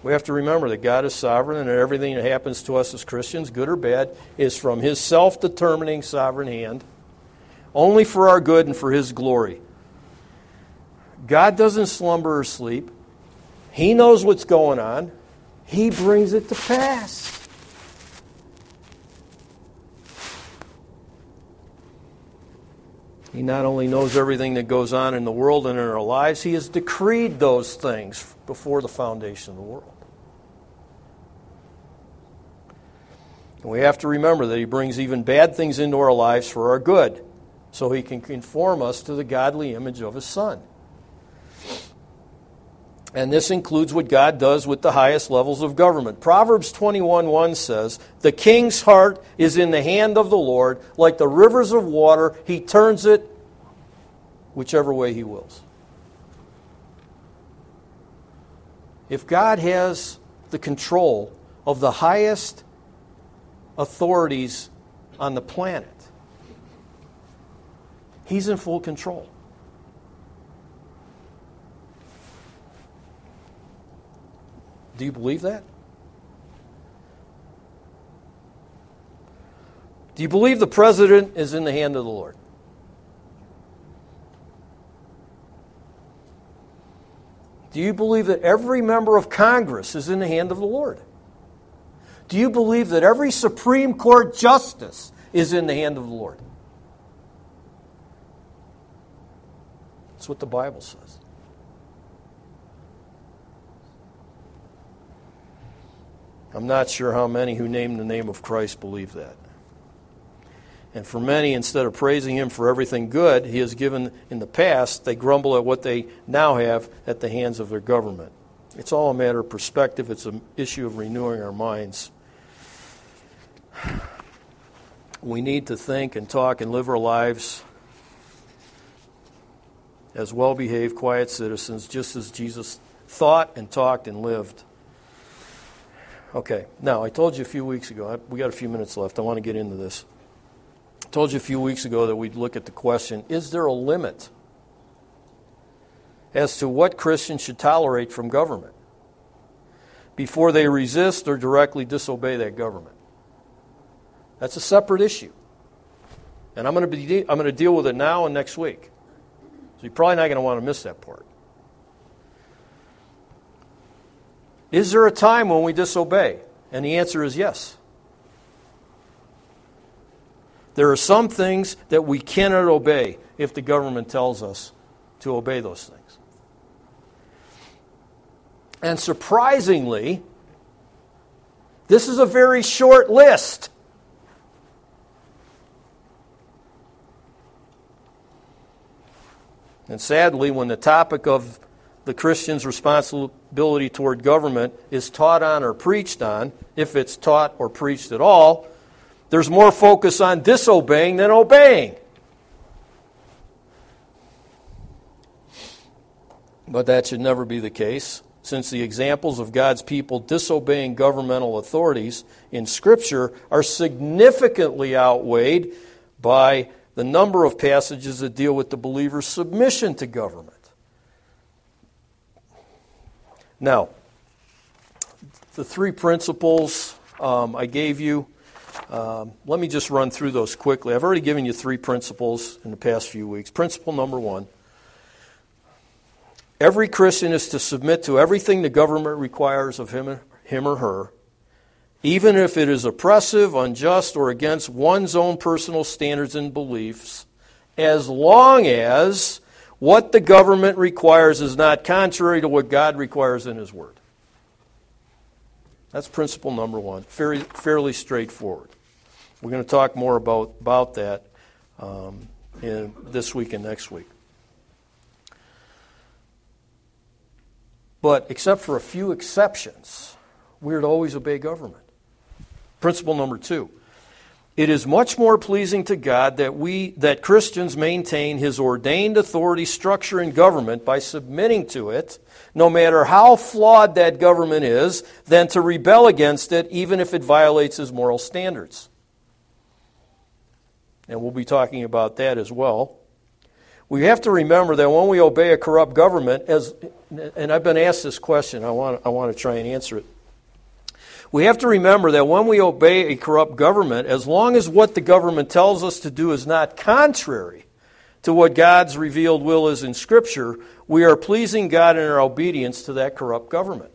We have to remember that God is sovereign and that everything that happens to us as Christians, good or bad, is from His self-determining sovereign hand, only for our good and for His glory. God doesn't slumber or sleep. He knows what's going on. He brings it to pass. He not only knows everything that goes on in the world and in our lives, He has decreed those things before the foundation of the world. And we have to remember that He brings even bad things into our lives for our good, so He can conform us to the godly image of His Son. And this includes what God does with the highest levels of government. Proverbs twenty-one one says, "The king's heart is in the hand of the Lord, like the rivers of water. He turns it whichever way He wills." If God has the control of the highest authorities on the planet, He's in full control. Do you believe that? Do you believe the president is in the hand of the Lord? Do you believe that every member of Congress is in the hand of the Lord? Do you believe that every Supreme Court justice is in the hand of the Lord? That's what the Bible says. I'm not sure how many who name the name of Christ believe that. And for many, instead of praising Him for everything good He has given in the past, they grumble at what they now have at the hands of their government. It's all a matter of perspective. It's an issue of renewing our minds. We need to think and talk and live our lives as well-behaved, quiet citizens, just as Jesus thought and talked and lived. Okay, now I told you a few weeks ago, we got a few minutes left, I want to get into this. I told you a few weeks ago that we'd look at the question, is there a limit as to what Christians should tolerate from government before they resist or directly disobey that government? That's a separate issue. And I'm going to be I'm going to deal with it now and next week. So you're probably not going to want to miss that part. Is there a time when we disobey? And the answer is yes. There are some things that we cannot obey if the government tells us to obey those things. And surprisingly, this is a very short list. And sadly, when the topic of the Christian's responsibility toward government is taught on or preached on, if it's taught or preached at all, there's more focus on disobeying than obeying. But that should never be the case, since the examples of God's people disobeying governmental authorities in Scripture are significantly outweighed by the number of passages that deal with the believer's submission to government. Now, the three principles um, I gave you, um, let me just run through those quickly. I've already given you three principles in the past few weeks. Principle number one, every Christian is to submit to everything the government requires of him, him or her, even if it is oppressive, unjust, or against one's own personal standards and beliefs, as long as what the government requires is not contrary to what God requires in His Word. That's principle number one. Fairly, fairly straightforward. We're going to talk more about, about that um, in this week and next week. But except for a few exceptions, we're to always obey government. Principle number two. It is much more pleasing to God that we that Christians maintain His ordained authority structure in government by submitting to it, no matter how flawed that government is, than to rebel against it, even if it violates His moral standards. And we'll be talking about that as well. We have to remember that when we obey a corrupt government, as and I've been asked this question, I want I want to try and answer it. We have to remember that when we obey a corrupt government, as long as what the government tells us to do is not contrary to what God's revealed will is in Scripture, we are pleasing God in our obedience to that corrupt government.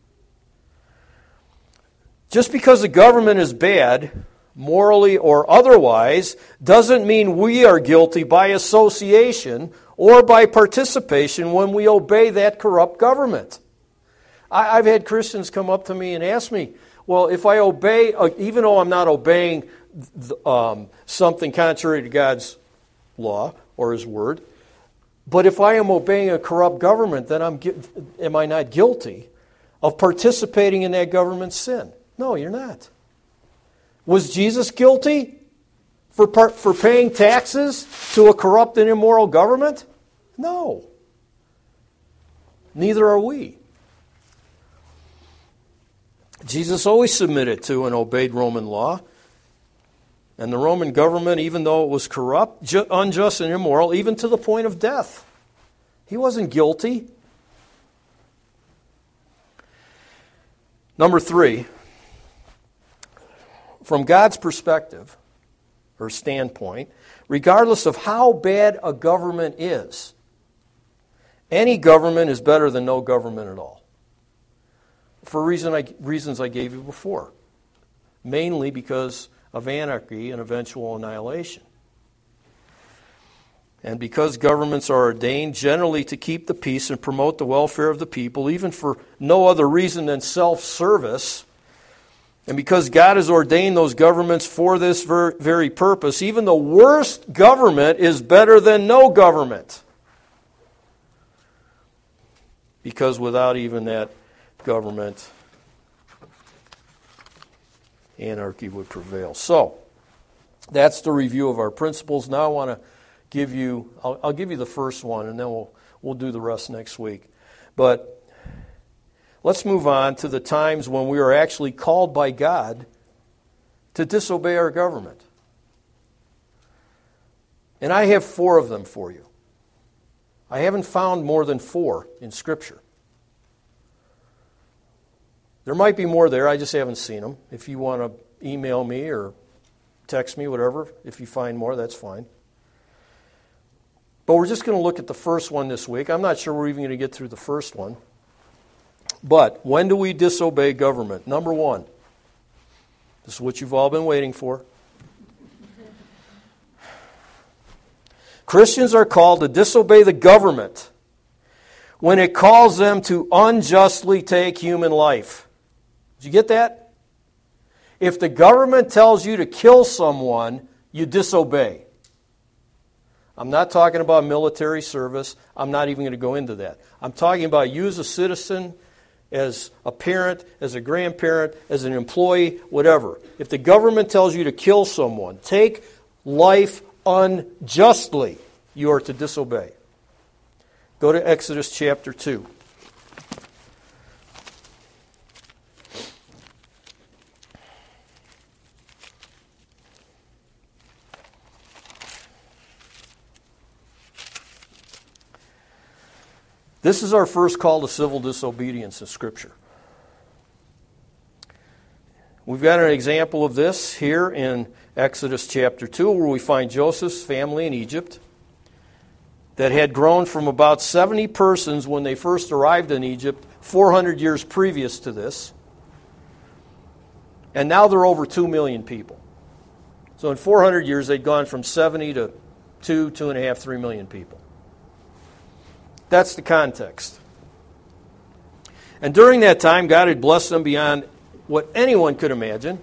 Just because the government is bad, morally or otherwise, doesn't mean we are guilty by association or by participation when we obey that corrupt government. I, I've had Christians come up to me and ask me, well, if I obey, uh, even though I'm not obeying th- um, something contrary to God's law or His Word, but if I am obeying a corrupt government, then I'm am I not guilty of participating in that government's sin? No, you're not. Was Jesus guilty for part, for paying taxes to a corrupt and immoral government? No. Neither are we. Jesus always submitted to and obeyed Roman law. And the Roman government, even though it was corrupt, ju- unjust, and immoral, even to the point of death, he wasn't guilty. Number three, from God's perspective or standpoint, regardless of how bad a government is, any government is better than no government at all. For reason I, reasons I gave you before. Mainly because of anarchy and eventual annihilation. And because governments are ordained generally to keep the peace and promote the welfare of the people, even for no other reason than self-service, and because God has ordained those governments for this ver- very purpose, even the worst government is better than no government. Because without even that government, anarchy would prevail. So, that's the review of our principles. Now I want to give you, I'll, I'll give you the first one, and then we'll we'll do the rest next week. But let's move on to the times when we are actually called by God to disobey our government. And I have four of them for you. I haven't found more than four in Scripture. There might be more there, I just haven't seen them. If you want to email me or text me, whatever, if you find more, that's fine. But we're just going to look at the first one this week. I'm not sure we're even going to get through the first one. But when do we disobey government? Number one, this is what you've all been waiting for. Christians are called to disobey the government when it calls them to unjustly take human life. Did you get that? If the government tells you to kill someone, you disobey. I'm not talking about military service. I'm not even going to go into that. I'm talking about you as a citizen, as a parent, as a grandparent, as an employee, whatever. If the government tells you to kill someone, take life unjustly, you are to disobey. Go to Exodus chapter two. This is our first call to civil disobedience in Scripture. We've got an example of this here in Exodus chapter two, where we find Joseph's family in Egypt that had grown from about seventy persons when they first arrived in Egypt four hundred years previous to this. And now they're over two million people. So in four hundred years, they'd gone from seventy to two, two and a half, three million people. That's the context. And during that time, God had blessed them beyond what anyone could imagine,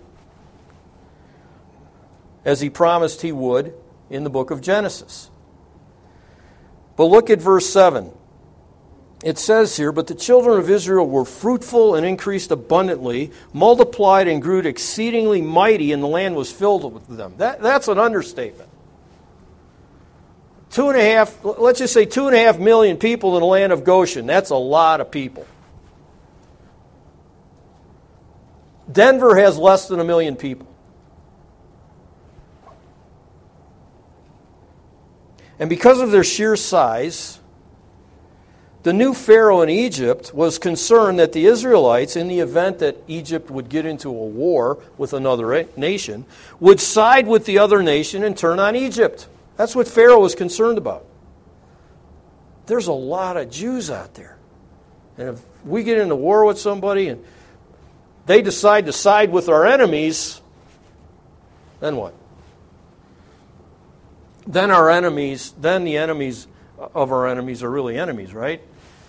as He promised He would in the book of Genesis. But look at verse seven. It says here, "But the children of Israel were fruitful and increased abundantly, multiplied and grew exceedingly mighty, and the land was filled with them." That, that's an understatement. Two and a half, let's just say two and a half million people in the land of Goshen. That's a lot of people. Denver has less than a million people. And because of their sheer size, the new Pharaoh in Egypt was concerned that the Israelites, in the event that Egypt would get into a war with another nation, would side with the other nation and turn on Egypt. That's what Pharaoh was concerned about. There's a lot of Jews out there. And if we get into war with somebody and they decide to side with our enemies, then what? Then our enemies, then the enemies of our enemies are really enemies, right?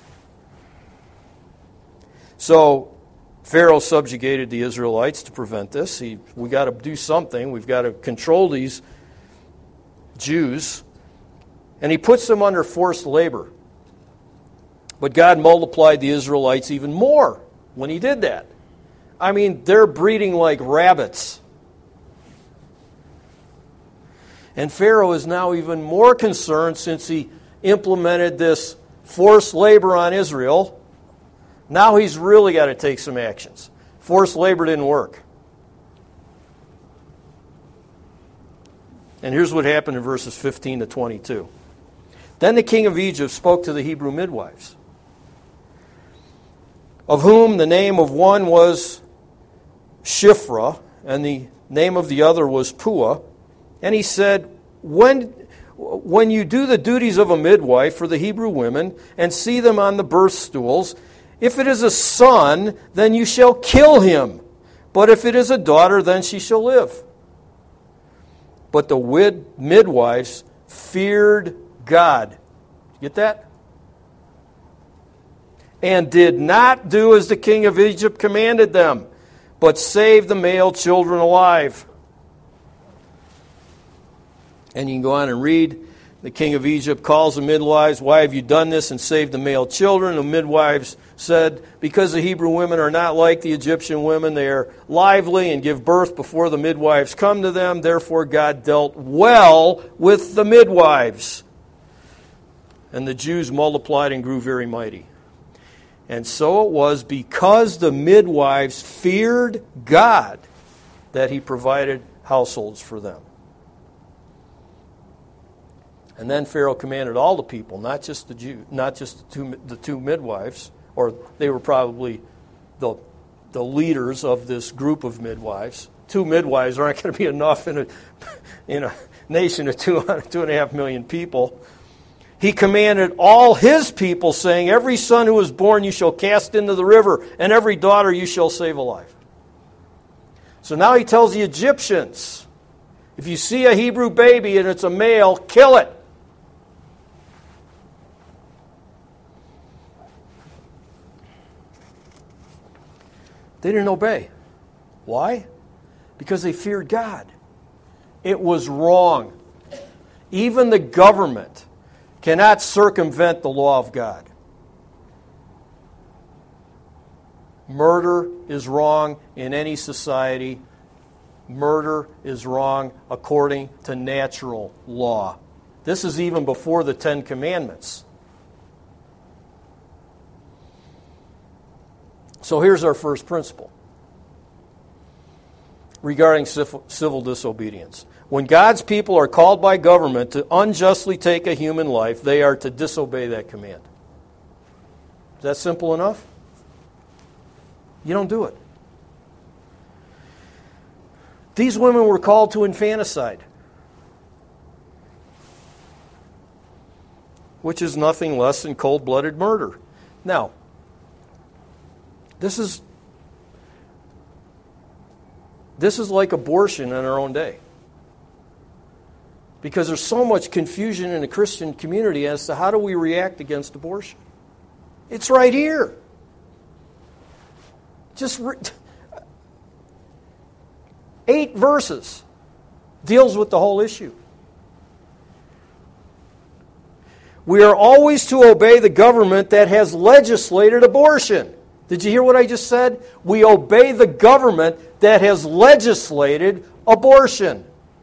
So Pharaoh subjugated the Israelites to prevent this. He, we got to do something. We've got to control these Jews. And he puts them under forced labor. But God multiplied the Israelites even more when he did that. I mean, they're breeding like rabbits. And Pharaoh is now even more concerned since he implemented this forced labor on Israel. Now he's really got to take some actions. Forced labor didn't work. And here's what happened in verses fifteen to twenty-two. Then the king of Egypt spoke to the Hebrew midwives, of whom the name of one was Shiphrah, and the name of the other was Puah. And he said, when, when you do the duties of a midwife for the Hebrew women, and see them on the birth stools, if it is a son, then you shall kill him. But if it is a daughter, then she shall live. But the wid- midwives feared God. Get that? And did not do as the king of Egypt commanded them, but saved the male children alive. And you can go on and read. The king of Egypt calls the midwives, why have you done this and saved the male children? The midwives said, because the Hebrew women are not like the Egyptian women. They are lively and give birth before the midwives come to them. Therefore God dealt well with the midwives. And the Jews multiplied and grew very mighty. And so it was because the midwives feared God that he provided households for them. And then Pharaoh commanded all the people, not just the Jew, not just the two, the two midwives, or they were probably the, the leaders of this group of midwives. Two midwives aren't going to be enough in a, in a nation of two, two and a half million people. He commanded all his people, saying, every son who is born you shall cast into the river, and every daughter you shall save alive. So now he tells the Egyptians, if you see a Hebrew baby and it's a male, kill it. They didn't obey. Why? Because they feared God. It was wrong. Even the government cannot circumvent the law of God. Murder is wrong in any society. Murder is wrong according to natural law. This is even before the Ten Commandments. So here's our first principle regarding civil disobedience. When God's people are called by government to unjustly take a human life, they are to disobey that command. Is that simple enough? You don't do it. These women were called to infanticide, which is nothing less than cold-blooded murder. Now, this is this is like abortion in our own day. Because there's so much confusion in the Christian community as to how do we react against abortion. It's right here. Just re- eight verses deals with the whole issue. We are always to obey the government that has legislated abortion. Did you hear what I just said? We obey the government that has legislated abortion.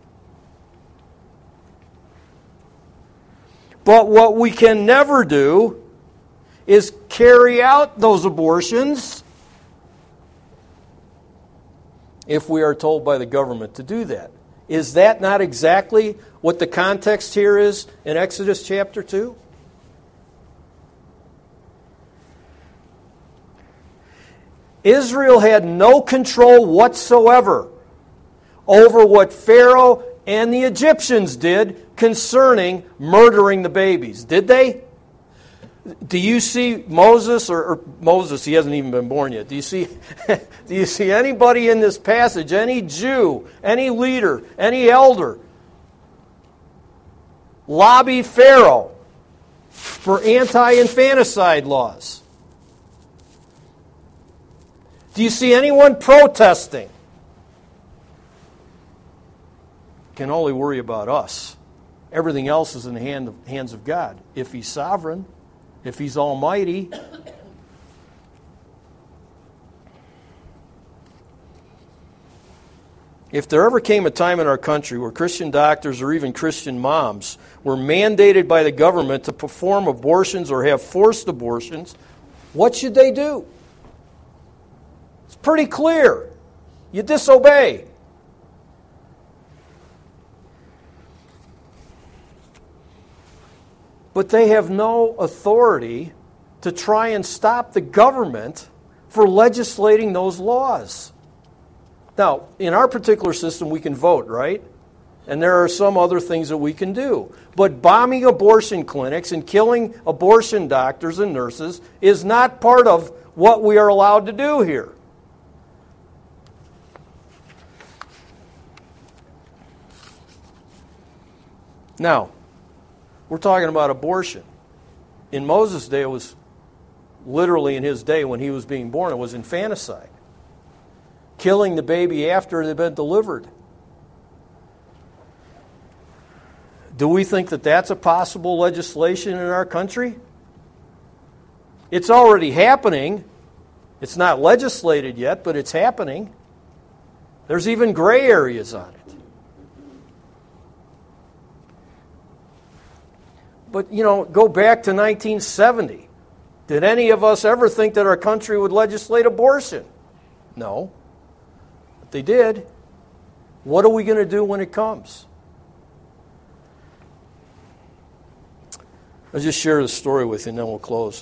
But what we can never do is carry out those abortions if we are told by the government to do that. Is that not exactly what the context here is in Exodus chapter two? Israel had no control whatsoever over what Pharaoh and the Egyptians did concerning murdering the babies. Did they? Do you see Moses, or, or Moses, he hasn't even been born yet. Do you see do you see anybody in this passage, any Jew, any leader, any elder, lobby Pharaoh for anti-infanticide laws? Do you see anyone protesting? Can only worry about us. Everything else is in the hand of, hands of God. If He's sovereign, if He's almighty. If there ever came a time in our country where Christian doctors or even Christian moms were mandated by the government to perform abortions or have forced abortions, what should they do? It's pretty clear. You disobey. But they have no authority to try and stop the government for legislating those laws. Now, in our particular system, we can vote, right? And there are some other things that we can do. But bombing abortion clinics and killing abortion doctors and nurses is not part of what we are allowed to do here. Now, we're talking about abortion. In Moses' day, it was literally in his day when he was being born, it was infanticide. Killing the baby after it had been delivered. Do we think that that's a possible legislation in our country? It's already happening. It's not legislated yet, but it's happening. There's even gray areas on it. But, you know, go back to nineteen seventy. Did any of us ever think that our country would legislate abortion? No. But they did. What are we going to do when it comes? I'll just share the story with you and then we'll close.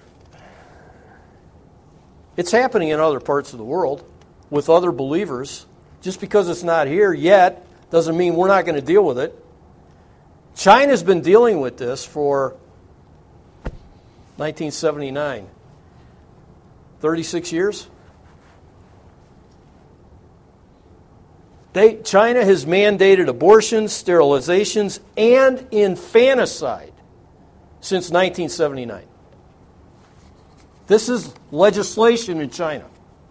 It's happening in other parts of the world with other believers. Just because it's not here yet doesn't mean we're not going to deal with it. China's been dealing with this for nineteen seventy-nine. thirty-six years? They, China has mandated abortions, sterilizations, and infanticide since nineteen seventy-nine. This is legislation in China.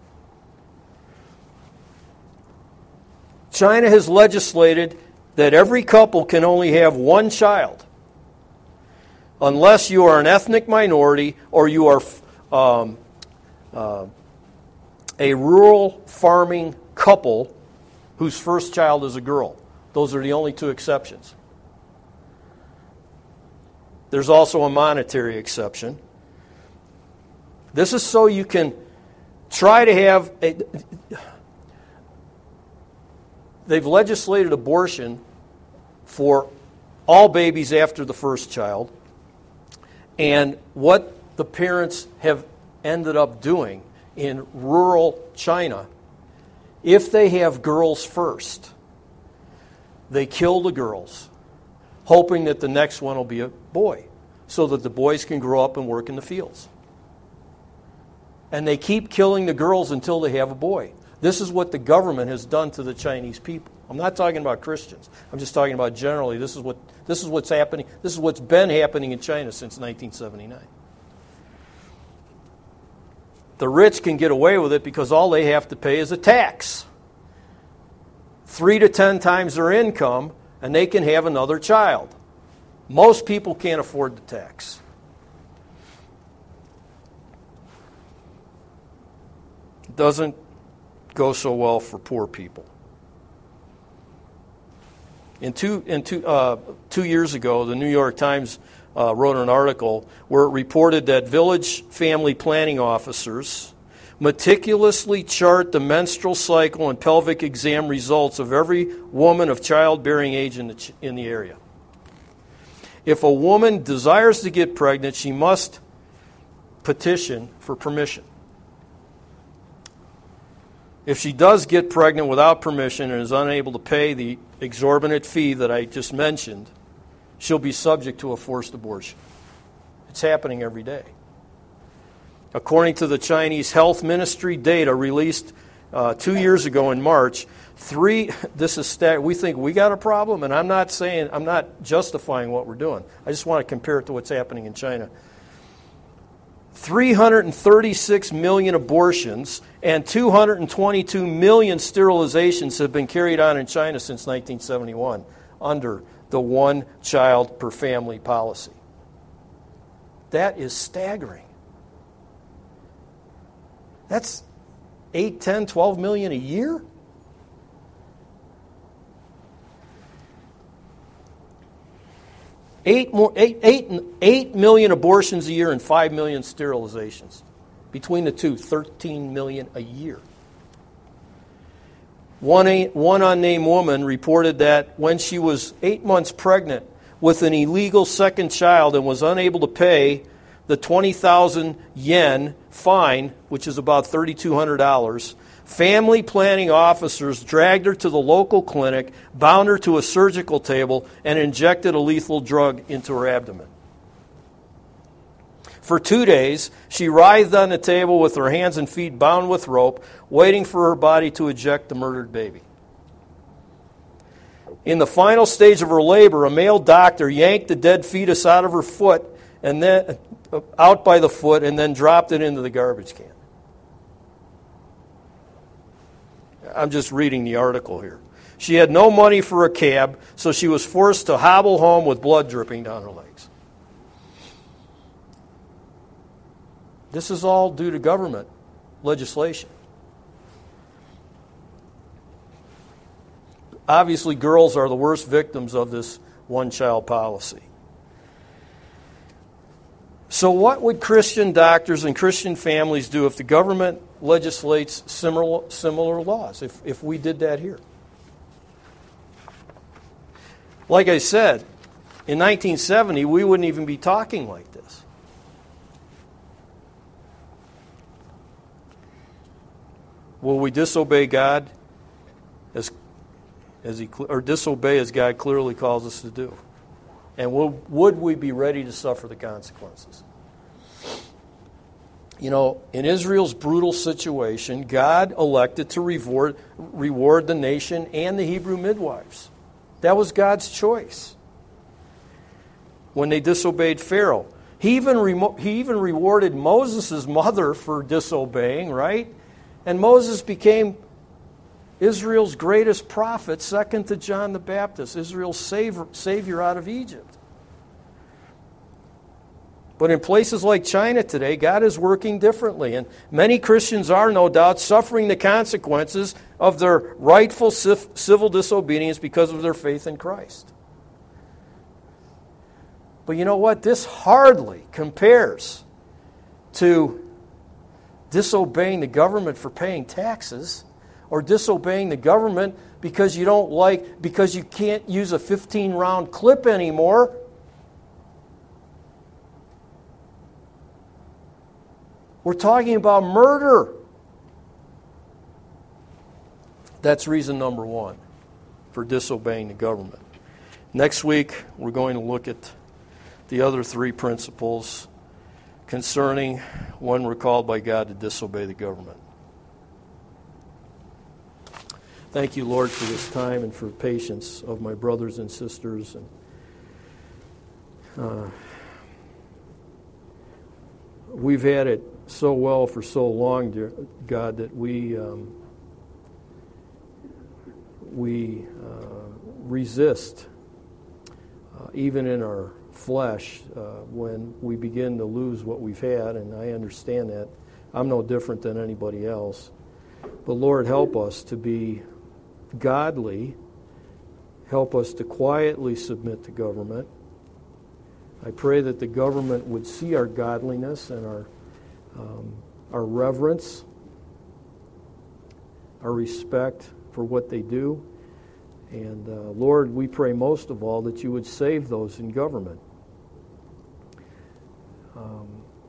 China has legislated that every couple can only have one child unless you are an ethnic minority or you are um, uh, a rural farming couple whose first child is a girl. Those are the only two exceptions. There's also a monetary exception. This is so you can try to have a... They've legislated abortion for all babies after the first child. And what the parents have ended up doing in rural China, if they have girls first, they kill the girls, hoping that the next one will be a boy, so that the boys can grow up and work in the fields. And they keep killing the girls until they have a boy. This is what the government has done to the Chinese people. I'm not talking about Christians. I'm just talking about generally. This is what this is what's happening. This is what's been happening in China since nineteen seventy-nine. The rich can get away with it because all they have to pay is a tax. Three to ten times their income, and they can have another child. Most people can't afford the tax. It doesn't go so well for poor people. In two, in two, uh, two years ago, the New York Times uh, wrote an article where it reported that village family planning officers meticulously chart the menstrual cycle and pelvic exam results of every woman of childbearing age in the, ch- in the area. If a woman desires to get pregnant, she must petition for permission. If she does get pregnant without permission and is unable to pay the exorbitant fee that I just mentioned, she'll be subject to a forced abortion. It's happening every day. According to the Chinese Health Ministry data released uh, two years ago in March, three. This is stat, we think we got a problem, and I'm not saying I'm not justifying what we're doing. I just want to compare it to what's happening in China. three hundred thirty-six million abortions and two hundred twenty-two million sterilizations have been carried on in China since nineteen seventy-one under the one child per family policy. That is staggering. That's eight, ten, twelve million a year? Eight, more, eight, eight, eight million abortions a year and five million sterilizations. Between the two, thirteen million a year. One, one unnamed woman reported that when she was eight months pregnant with an illegal second child and was unable to pay the twenty thousand yen fine, which is about three thousand two hundred dollars, family planning officers dragged her to the local clinic, bound her to a surgical table, and injected a lethal drug into her abdomen. For two days, she writhed on the table with her hands and feet bound with rope, waiting for her body to eject the murdered baby. In the final stage of her labor, a male doctor yanked the dead fetus out of her foot and then out by the foot and then dropped it into the garbage can. I'm just reading the article here. She had no money for a cab, so she was forced to hobble home with blood dripping down her legs. This is all due to government legislation. Obviously, girls are the worst victims of this one-child policy. So what would Christian doctors and Christian families do if the government legislates similar, similar laws, if, if we did that here? Like I said, in nineteen seventy, we wouldn't even be talking like this. Will we disobey God as, as he, or disobey as God clearly calls us to do? And will, would we be ready to suffer the consequences? You know, in Israel's brutal situation, God elected to reward, reward the nation and the Hebrew midwives. That was God's choice. When they disobeyed Pharaoh. He even, remo- he even rewarded Moses' mother for disobeying, right? And Moses became Israel's greatest prophet, second to John the Baptist, Israel's savior, savior out of Egypt. But in places like China today, God is working differently. And many Christians are, no doubt, suffering the consequences of their rightful civil disobedience because of their faith in Christ. But you know what? This hardly compares to disobeying the government for paying taxes, or disobeying the government because you don't like, because you can't use a fifteen round clip anymore. We're talking about murder. That's reason number one for disobeying the government. Next week, we're going to look at the other three principles concerning when we're called by God to disobey the government. Thank you, Lord, for this time and for patience of my brothers and sisters. And uh, we've had it so well for so long, dear God, that we um, we uh, resist, uh, even in our flesh, uh, when we begin to lose what we've had, and I understand that. I'm no different than anybody else. But Lord, help us to be godly. Help us to quietly submit to government. I pray that the government would see our godliness and our um, our reverence our respect for what they do. And uh, Lord, we pray most of all that you would save those in government. Um,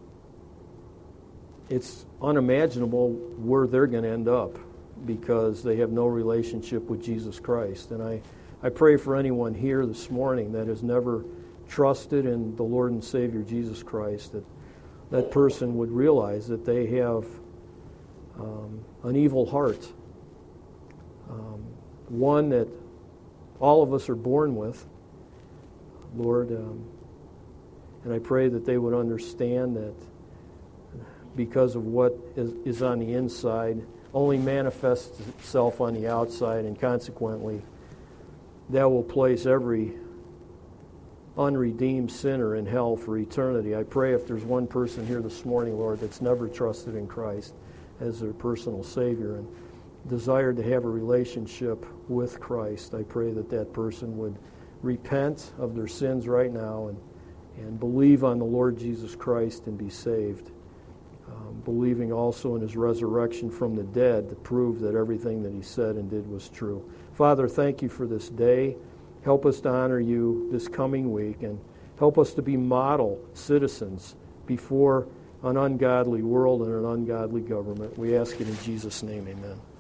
it's unimaginable where they're going to end up because they have no relationship with Jesus Christ. And I, I pray for anyone here this morning that has never trusted in the Lord and Savior Jesus Christ, that that person would realize that they have um, an evil heart, um, one that all of us are born with, Lord. Um, and I pray that they would understand that because of what is, is on the inside only manifests itself on the outside, and consequently that will place every unredeemed sinner in hell for eternity. I pray if there's one person here this morning, Lord, that's never trusted in Christ as their personal Savior and desired to have a relationship with Christ, I pray that that person would repent of their sins right now and, and believe on the Lord Jesus Christ and be saved, um, believing also in his resurrection from the dead to prove that everything that he said and did was true. Father, thank you for this day. Help us to honor you this coming week, and help us to be model citizens before an ungodly world and an ungodly government. We ask it in Jesus' name, amen.